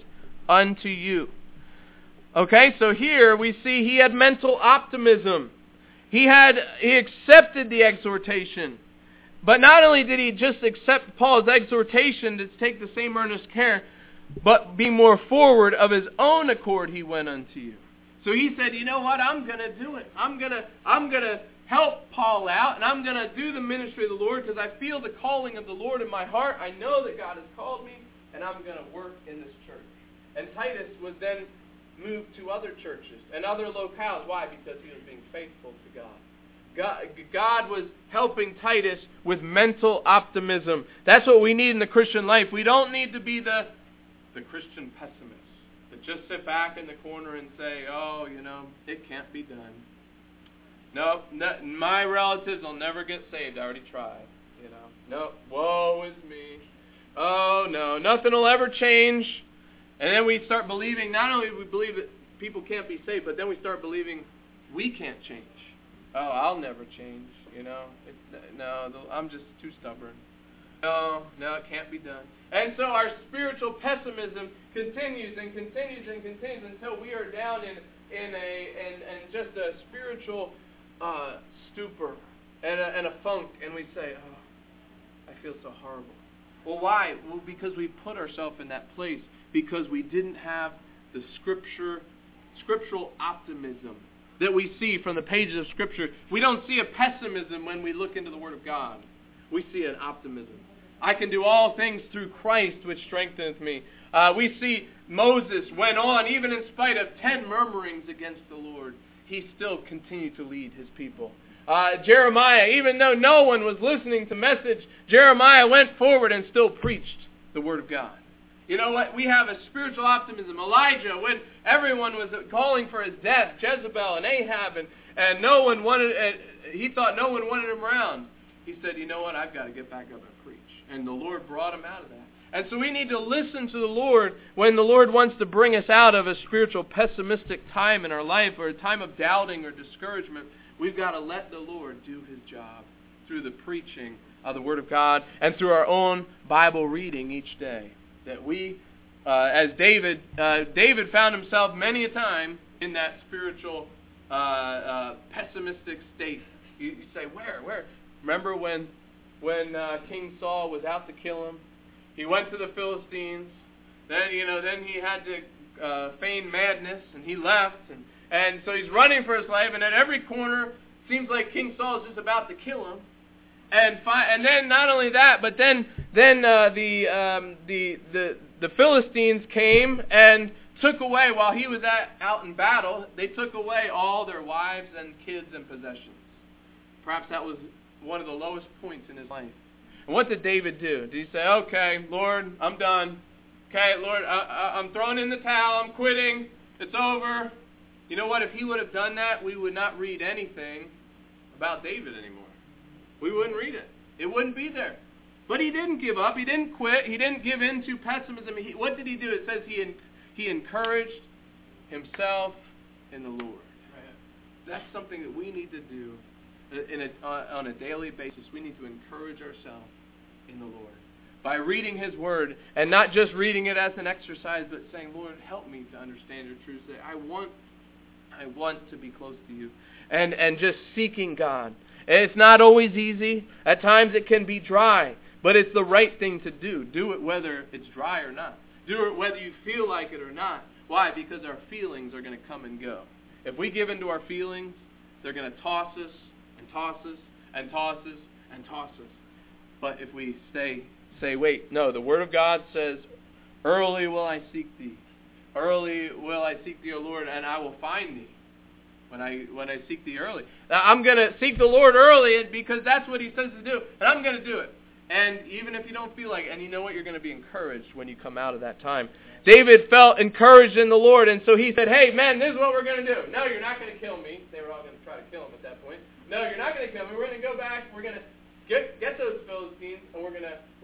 unto you. Okay, so here we see he had mental optimism. He accepted the exhortation. But not only did he just accept Paul's exhortation to take the same earnest care, but be more forward, of his own accord he went unto you. So he said, you know what, I'm going to do it. I'm going to help Paul out, and I'm going to do the ministry of the Lord because I feel the calling of the Lord in my heart. I know that God has called me, and I'm going to work in this church. And Titus was then moved to other churches and other locales. Why? Because he was being faithful to God. God was helping Titus with mental optimism. That's what we need in the Christian life. We don't need to be the Christian pessimist that just sit back in the corner and say, oh, it can't be done. No, my relatives will never get saved. I already tried. No, woe is me. Oh, no, nothing will ever change. And then we start believing, not only do we believe that people can't be saved, but then we start believing we can't change. Oh, I'll never change, No, I'm just too stubborn. No, it can't be done. And so our spiritual pessimism continues and continues and continues until we are down in just a spiritual stupor and a funk, and we say, oh, I feel so horrible. Well, why? Well, because we put ourselves in that place because we didn't have the scriptural optimism that we see from the pages of Scripture. We don't see a pessimism when we look into the Word of God. We see an optimism. I can do all things through Christ which strengtheneth me. We see Moses went on, even in spite of 10 murmurings against the Lord, he still continued to lead his people. Jeremiah, even though no one was listening to message, Jeremiah went forward and still preached the Word of God. You know what? We have a spiritual optimism. Elijah, when everyone was calling for his death, Jezebel and Ahab, and no one wanted, he thought no one wanted him around. He said, you know what? I've got to get back up and preach. And the Lord brought him out of that. And so we need to listen to the Lord when the Lord wants to bring us out of a spiritual pessimistic time in our life or a time of doubting or discouragement. We've got to let the Lord do his job through the preaching of the Word of God and through our own Bible reading each day. That we, as David found himself many a time in that spiritual pessimistic state. You say, where? Remember when King Saul was out to kill him? He went to the Philistines. Then he had to feign madness, and he left. And so he's running for his life, and at every corner, seems like King Saul is just about to kill him. And then not only that, but then the Philistines came and took away, while he was out in battle, they took away all their wives and kids and possessions. Perhaps that was one of the lowest points in his life. And what did David do? Did he say, okay, Lord, I'm done. Okay, Lord, I'm throwing in the towel. I'm quitting. It's over. You know what? If he would have done that, we would not read anything about David anymore. We wouldn't read it. It wouldn't be there. But he didn't give up. He didn't quit. He didn't give in to pessimism. What did he do? It says he encouraged himself in the Lord. That's something that we need to do on a daily basis. We need to encourage ourselves in the Lord by reading his Word, and not just reading it as an exercise, but saying, Lord, help me to understand your truth. I want to be close to you. And just seeking God. And it's not always easy. At times it can be dry. But it's the right thing to do. Do it whether it's dry or not. Do it whether you feel like it or not. Why? Because our feelings are going to come and go. If we give in to our feelings, they're going to toss us and toss us and toss us and toss us. But if we say, wait, no, the Word of God says, early will I seek thee. Early will I seek thee, O Lord, and I will find thee. When I seek thee early. Now, I'm going to seek the Lord early because that's what he says to do. And I'm going to do it. And even if you don't feel like it, and you know what, you're going to be encouraged when you come out of that time. David felt encouraged in the Lord, and so he said, hey, man, this is what we're going to do. No, you're not going to kill me. They were all going to try to kill him at that point. No, you're not going to kill me. We're going to go back. We're going to get those Philistines, and we're going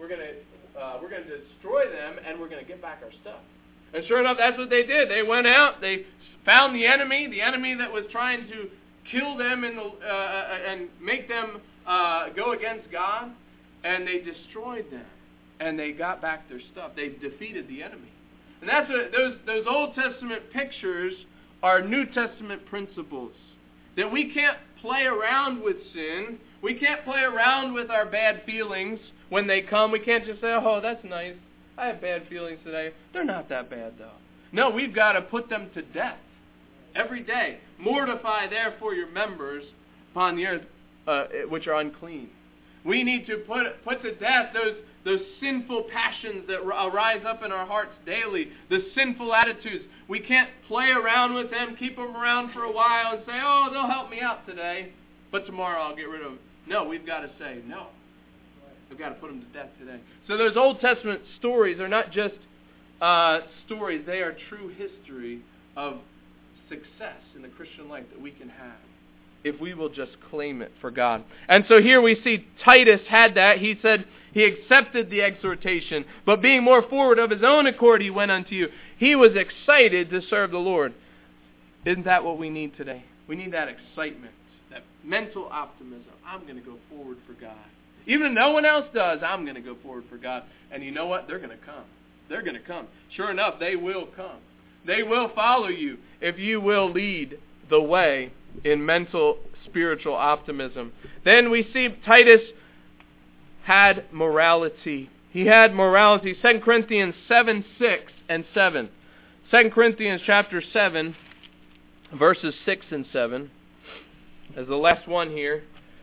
to destroy them, and we're going to get back our stuff. And sure enough, that's what they did. They went out. They found the enemy that was trying to kill them and make them go against God, and they destroyed them, and they got back their stuff. They defeated the enemy. And that's what those Old Testament pictures are New Testament principles. That we can't play around with sin. We can't play around with our bad feelings when they come. We can't just say, oh, that's nice. I have bad feelings today. They're not that bad, though. No, we've got to put them to death every day. Mortify, therefore, your members upon the earth, which are unclean. We need to put to death those sinful passions that arise up in our hearts daily, the sinful attitudes. We can't play around with them, keep them around for a while and say, oh, they'll help me out today, but tomorrow I'll get rid of them. No, we've got to say no. We've got to put them to death today. So those Old Testament stories are not just stories. They are true history of success in the Christian life that we can have if we will just claim it for God. And so here we see Titus had that. He said he accepted the exhortation, but being more forward of his own accord he went unto you. He was excited to serve the Lord. Isn't that what we need today? We need that excitement, that mental optimism. I'm going to go forward for God. Even if no one else does, I'm going to go forward for God. And you know what? They're going to come. They're going to come. Sure enough, they will come. They will follow you if you will lead the way in mental, spiritual optimism. Then we see Titus had morality. He had morality. 2 Corinthians 7, 6 and 7. 2 Corinthians chapter 7, verses 6 and 7. As the last one here.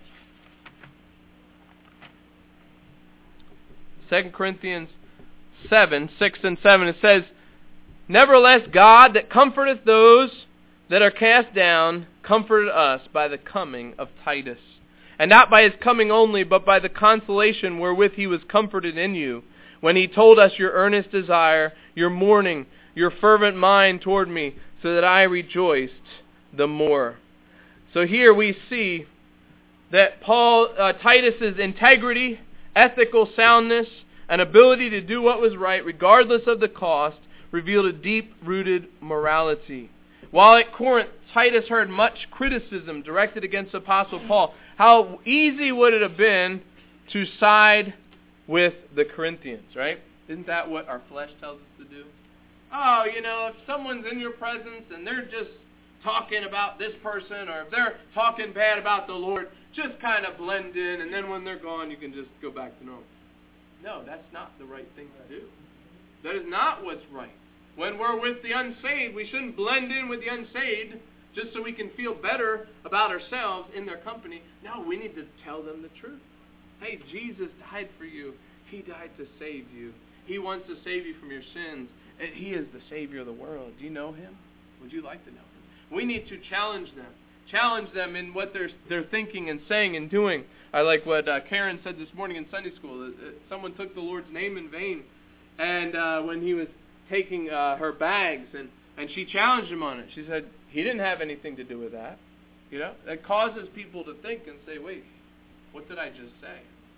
2 Corinthians 7, 6 and 7. It says, Nevertheless, God that comforteth those that are cast down, comforted us by the coming of Titus. And not by his coming only, but by the consolation wherewith he was comforted in you, when he told us your earnest desire, your mourning, your fervent mind toward me, so that I rejoiced the more. So here we see that Titus's integrity, ethical soundness, and ability to do what was right, regardless of the cost, revealed a deep-rooted morality. While at Corinth, Titus heard much criticism directed against Apostle Paul. How easy would it have been to side with the Corinthians, right? Isn't that what our flesh tells us to do? Oh, if someone's in your presence and they're just talking about this person, or if they're talking bad about the Lord, just kind of blend in, and then when they're gone, you can just go back to normal. No, that's not the right thing to do. That is not what's right. When we're with the unsaved, we shouldn't blend in with the unsaved just so we can feel better about ourselves in their company. No, we need to tell them the truth. Hey, Jesus died for you. He died to save you. He wants to save you from your sins. And He is the Savior of the world. Do you know Him? Would you like to know Him? We need to challenge them. Challenge them in what they're thinking and saying and doing. I like what Karen said this morning in Sunday school. That someone took the Lord's name in vain. And when he was taking her bags, and she challenged him on it. She said, he didn't have anything to do with that. That causes people to think and say, wait, what did I just say?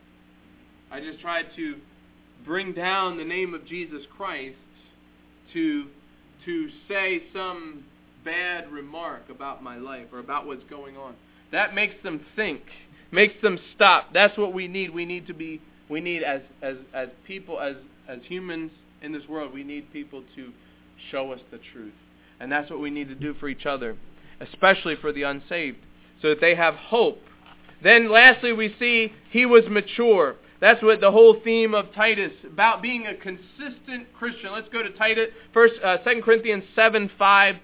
I just tried to bring down the name of Jesus Christ to say some bad remark about my life or about what's going on. That makes them think, makes them stop. That's what we need. We need as people, as humans in this world, we need people to show us the truth. And that's what we need to do for each other, especially for the unsaved, so that they have hope. Then lastly, we see he was mature. That's what the whole theme of Titus, about being a consistent Christian. Let's go to Titus, 2 Corinthians 7:5.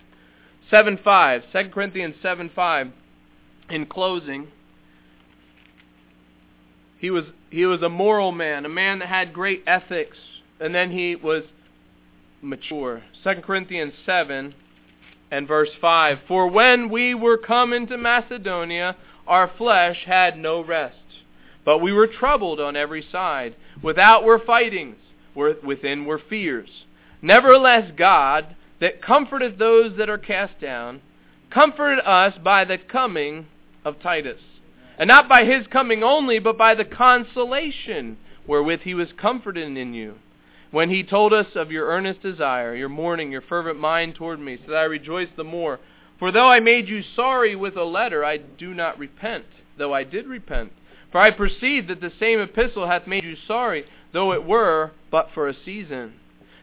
2 Corinthians 7:5. In closing, he was a moral man, a man that had great ethics, and then he was mature. 2 Corinthians 7 and verse 5. For when we were come into Macedonia, our flesh had no rest, but we were troubled on every side. Without were fightings, within were fears. Nevertheless God, that comforteth those that are cast down, comforted us by the coming of Titus. And not by his coming only, but by the consolation wherewith he was comforted in you, when he told us of your earnest desire, your mourning, your fervent mind toward me, so that I rejoice the more. For though I made you sorry with a letter, I do not repent, though I did repent. For I perceive that the same epistle hath made you sorry, though it were but for a season.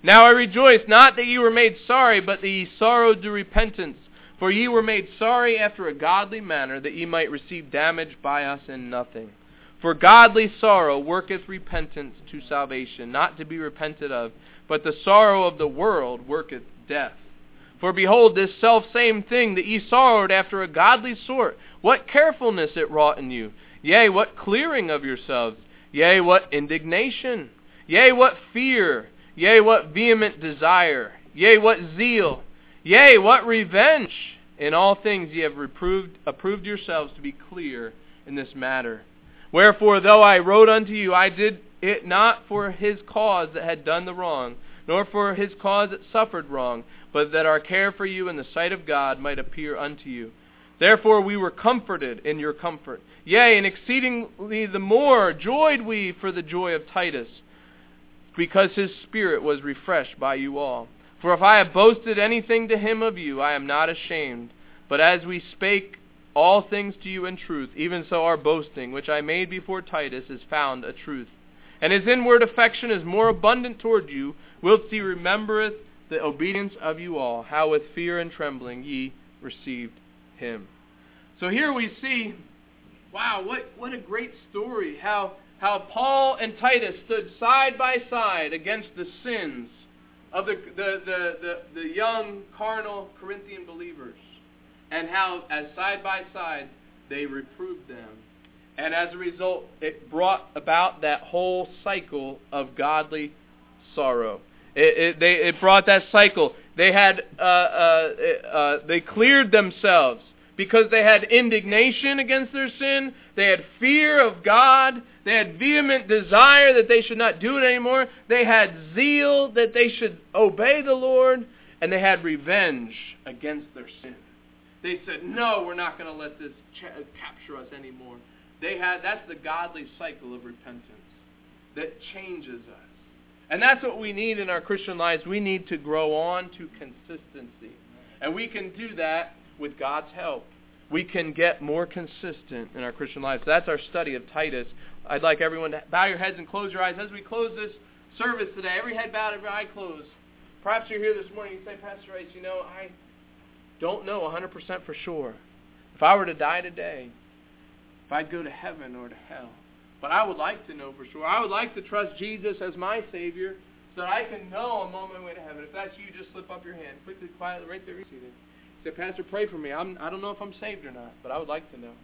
Now I rejoice, not that ye were made sorry, but that ye sorrowed to repentance. For ye were made sorry after a godly manner, that ye might receive damage by us in nothing. For godly sorrow worketh repentance to salvation, not to be repented of, but the sorrow of the world worketh death. For behold, this selfsame thing that ye sorrowed after a godly sort, what carefulness it wrought in you! Yea, what clearing of yourselves! Yea, what indignation! Yea, what fear! Yea, what vehement desire! Yea, what zeal! Yea, what revenge! In all things ye have approved yourselves to be clear in this matter. Wherefore, though I wrote unto you, I did it not for his cause that had done the wrong, nor for his cause that suffered wrong, but that our care for you in the sight of God might appear unto you. Therefore we were comforted in your comfort. Yea, and exceedingly the more joyed we for the joy of Titus, because his spirit was refreshed by you all. For if I have boasted anything to him of you, I am not ashamed. But as we spake all things to you in truth, even so our boasting, which I made before Titus, is found a truth. And his inward affection is more abundant toward you, whilst he remembereth the obedience of you all, how with fear and trembling ye received him. So here we see, wow, what a great story, how Paul and Titus stood side by side against the sins of the young carnal Corinthian believers, and how as side by side they reproved them. And as a result, it brought about that whole cycle of godly sorrow. It brought that cycle. They had they cleared themselves because they had indignation against their sin. They had fear of God. They had vehement desire that they should not do it anymore. They had zeal that they should obey the Lord. And they had revenge against their sin. They said, no, we're not going to let this capture us anymore. That's the godly cycle of repentance that changes us. And that's what we need in our Christian lives. We need to grow on to consistency. And we can do that with God's help. We can get more consistent in our Christian lives. That's our study of Titus. I'd like everyone to bow your heads and close your eyes. As we close this service today, every head bowed, every eye closed. Perhaps you're here this morning and you say, Pastor Rice, I don't know 100% for sure if I were to die today, if I'd go to heaven or to hell. But I would like to know for sure. I would like to trust Jesus as my Savior so that I can know I'm on my way to heaven. If that's you, just slip up your hand. Quickly, quietly, right there. You're seated. Say, Pastor, pray for me. I don't know if I'm saved or not, but I would like to know.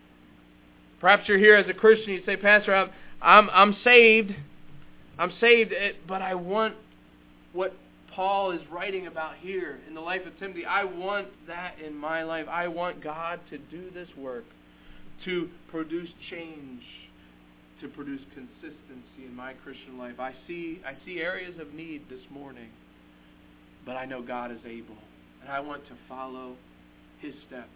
Perhaps you're here as a Christian. You say, Pastor, I'm saved. I'm saved, but I want what Paul is writing about here in the life of Timothy. I want that in my life. I want God to do this work, to produce change, to produce consistency in my Christian life. I see areas of need this morning, but I know God is able, and I want to follow His steps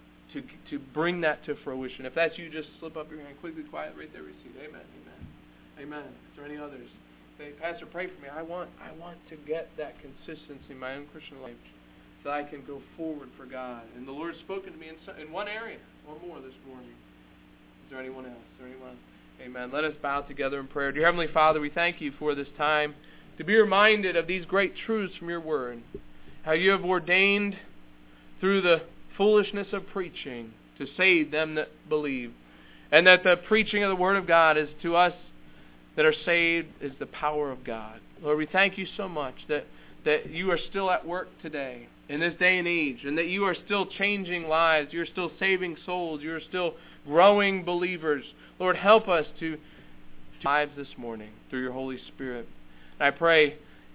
to bring that to fruition. If that's you, just slip up your hand quickly, quiet, right there. Receive. Amen. Amen. Amen. Is there any others? Say, Pastor, pray for me. I want to get that consistency in my own Christian life, so I can go forward for God. And the Lord's spoken to me in one area or more this morning. Is there anyone else? Is there anyone else? Amen. Let us bow together in prayer. Dear Heavenly Father, we thank you for this time to be reminded of these great truths from your word. How you have ordained through the foolishness of preaching to save them that believe. And that the preaching of the word of God is to us that are saved is the power of God. Lord, we thank you so much that you are still at work today in this day and age, and that you are still changing lives. You're still saving souls. You're still growing believers. Lord, help us to lives this morning through your Holy Spirit. And I pray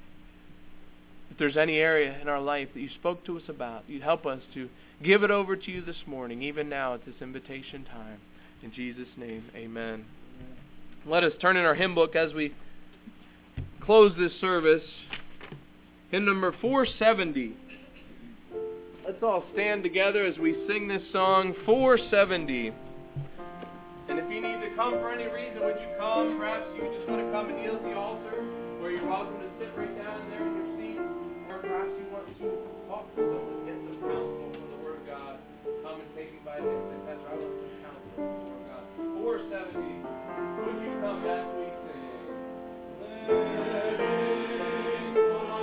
if there's any area in our life that you spoke to us about, you'd help us to give it over to you this morning, even now at this invitation time. In Jesus' name, amen. Let us turn in our hymn book as we close this service. Hymn number 470. Let's all stand together as we sing this song, 470. And if you need to come for any reason, would you come? Perhaps you just want to come and kneel at the altar, where you're welcome to sit right down there in your seat. Or perhaps you want to talk to someone, get some counsel from the Word of God. Come and take me by the hand and say, Pastor, I want some counsel from the Word of God. 470. Would you come as we sing? Let it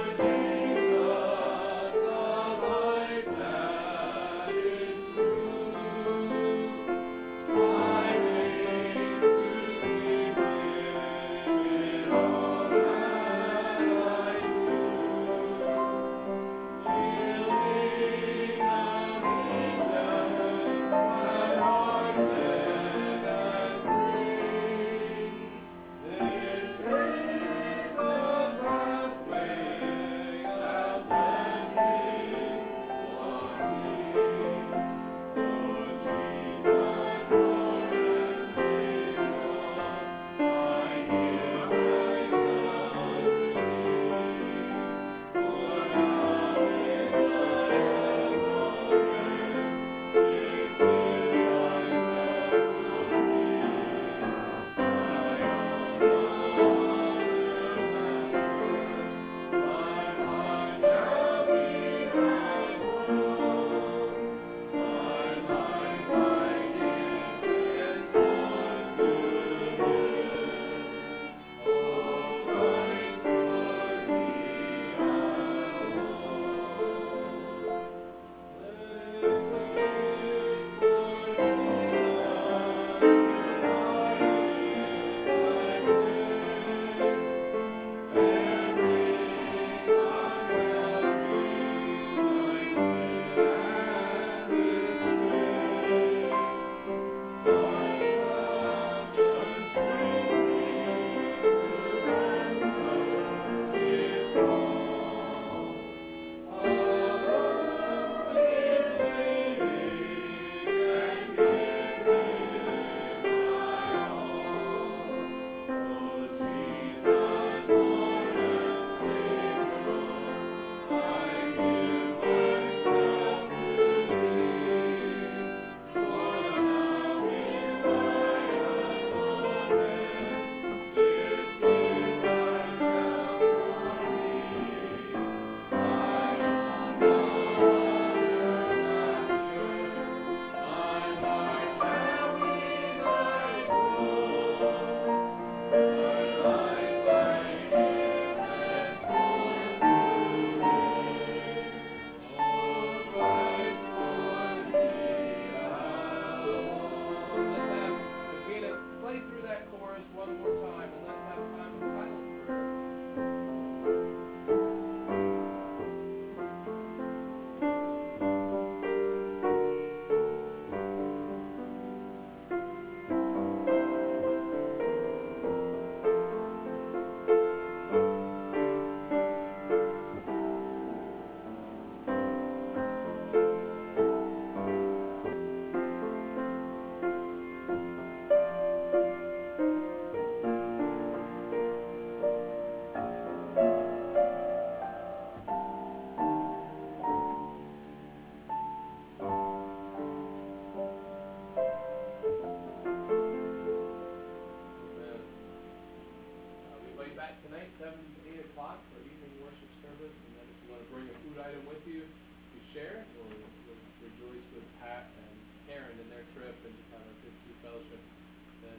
item with you to share. We'll rejoice with Pat and Karen in their trip and just have a good true fellowship. Then,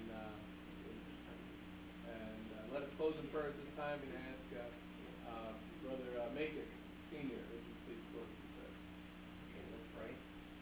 let us close in prayer at this time and ask Brother Macon Sr. Would you please close in prayer? Okay, let's pray.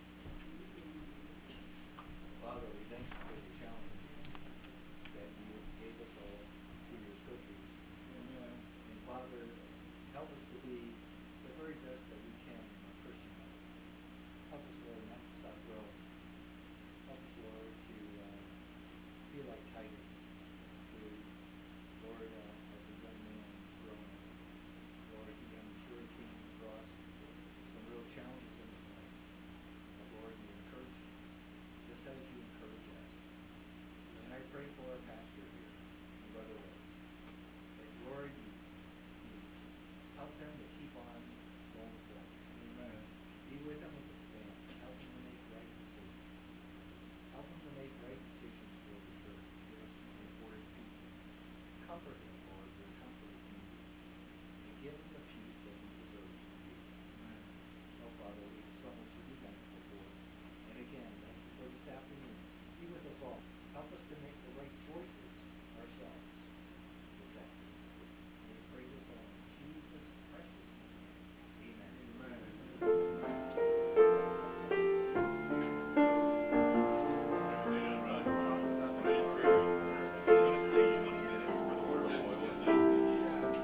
Father, we thank you for the challenge that you gave us all through your scriptures. Amen. And Father, help us to be the very best that we can in our Christian life. Help us, Lord, not to stop growing. Help us, Lord, to be like Titus, who, Lord, as a young man growing, Lord, he understood came across some real challenges in his life. But Lord, you encourage him, just as you encourage us. And I pray for our pastor here, Brother Ray, that Lord, you help him to keep on going forward. Amen. Be with him with his family. Help him to make right decisions. Help him to make right decisions for the church and for his people. Comfort him, Lord, where comfort is needed. And give him the peace that he deserves from you. Amen. Oh, Father, we have so much to be thankful for. And again, thank you for this afternoon. Be with us all. Help us to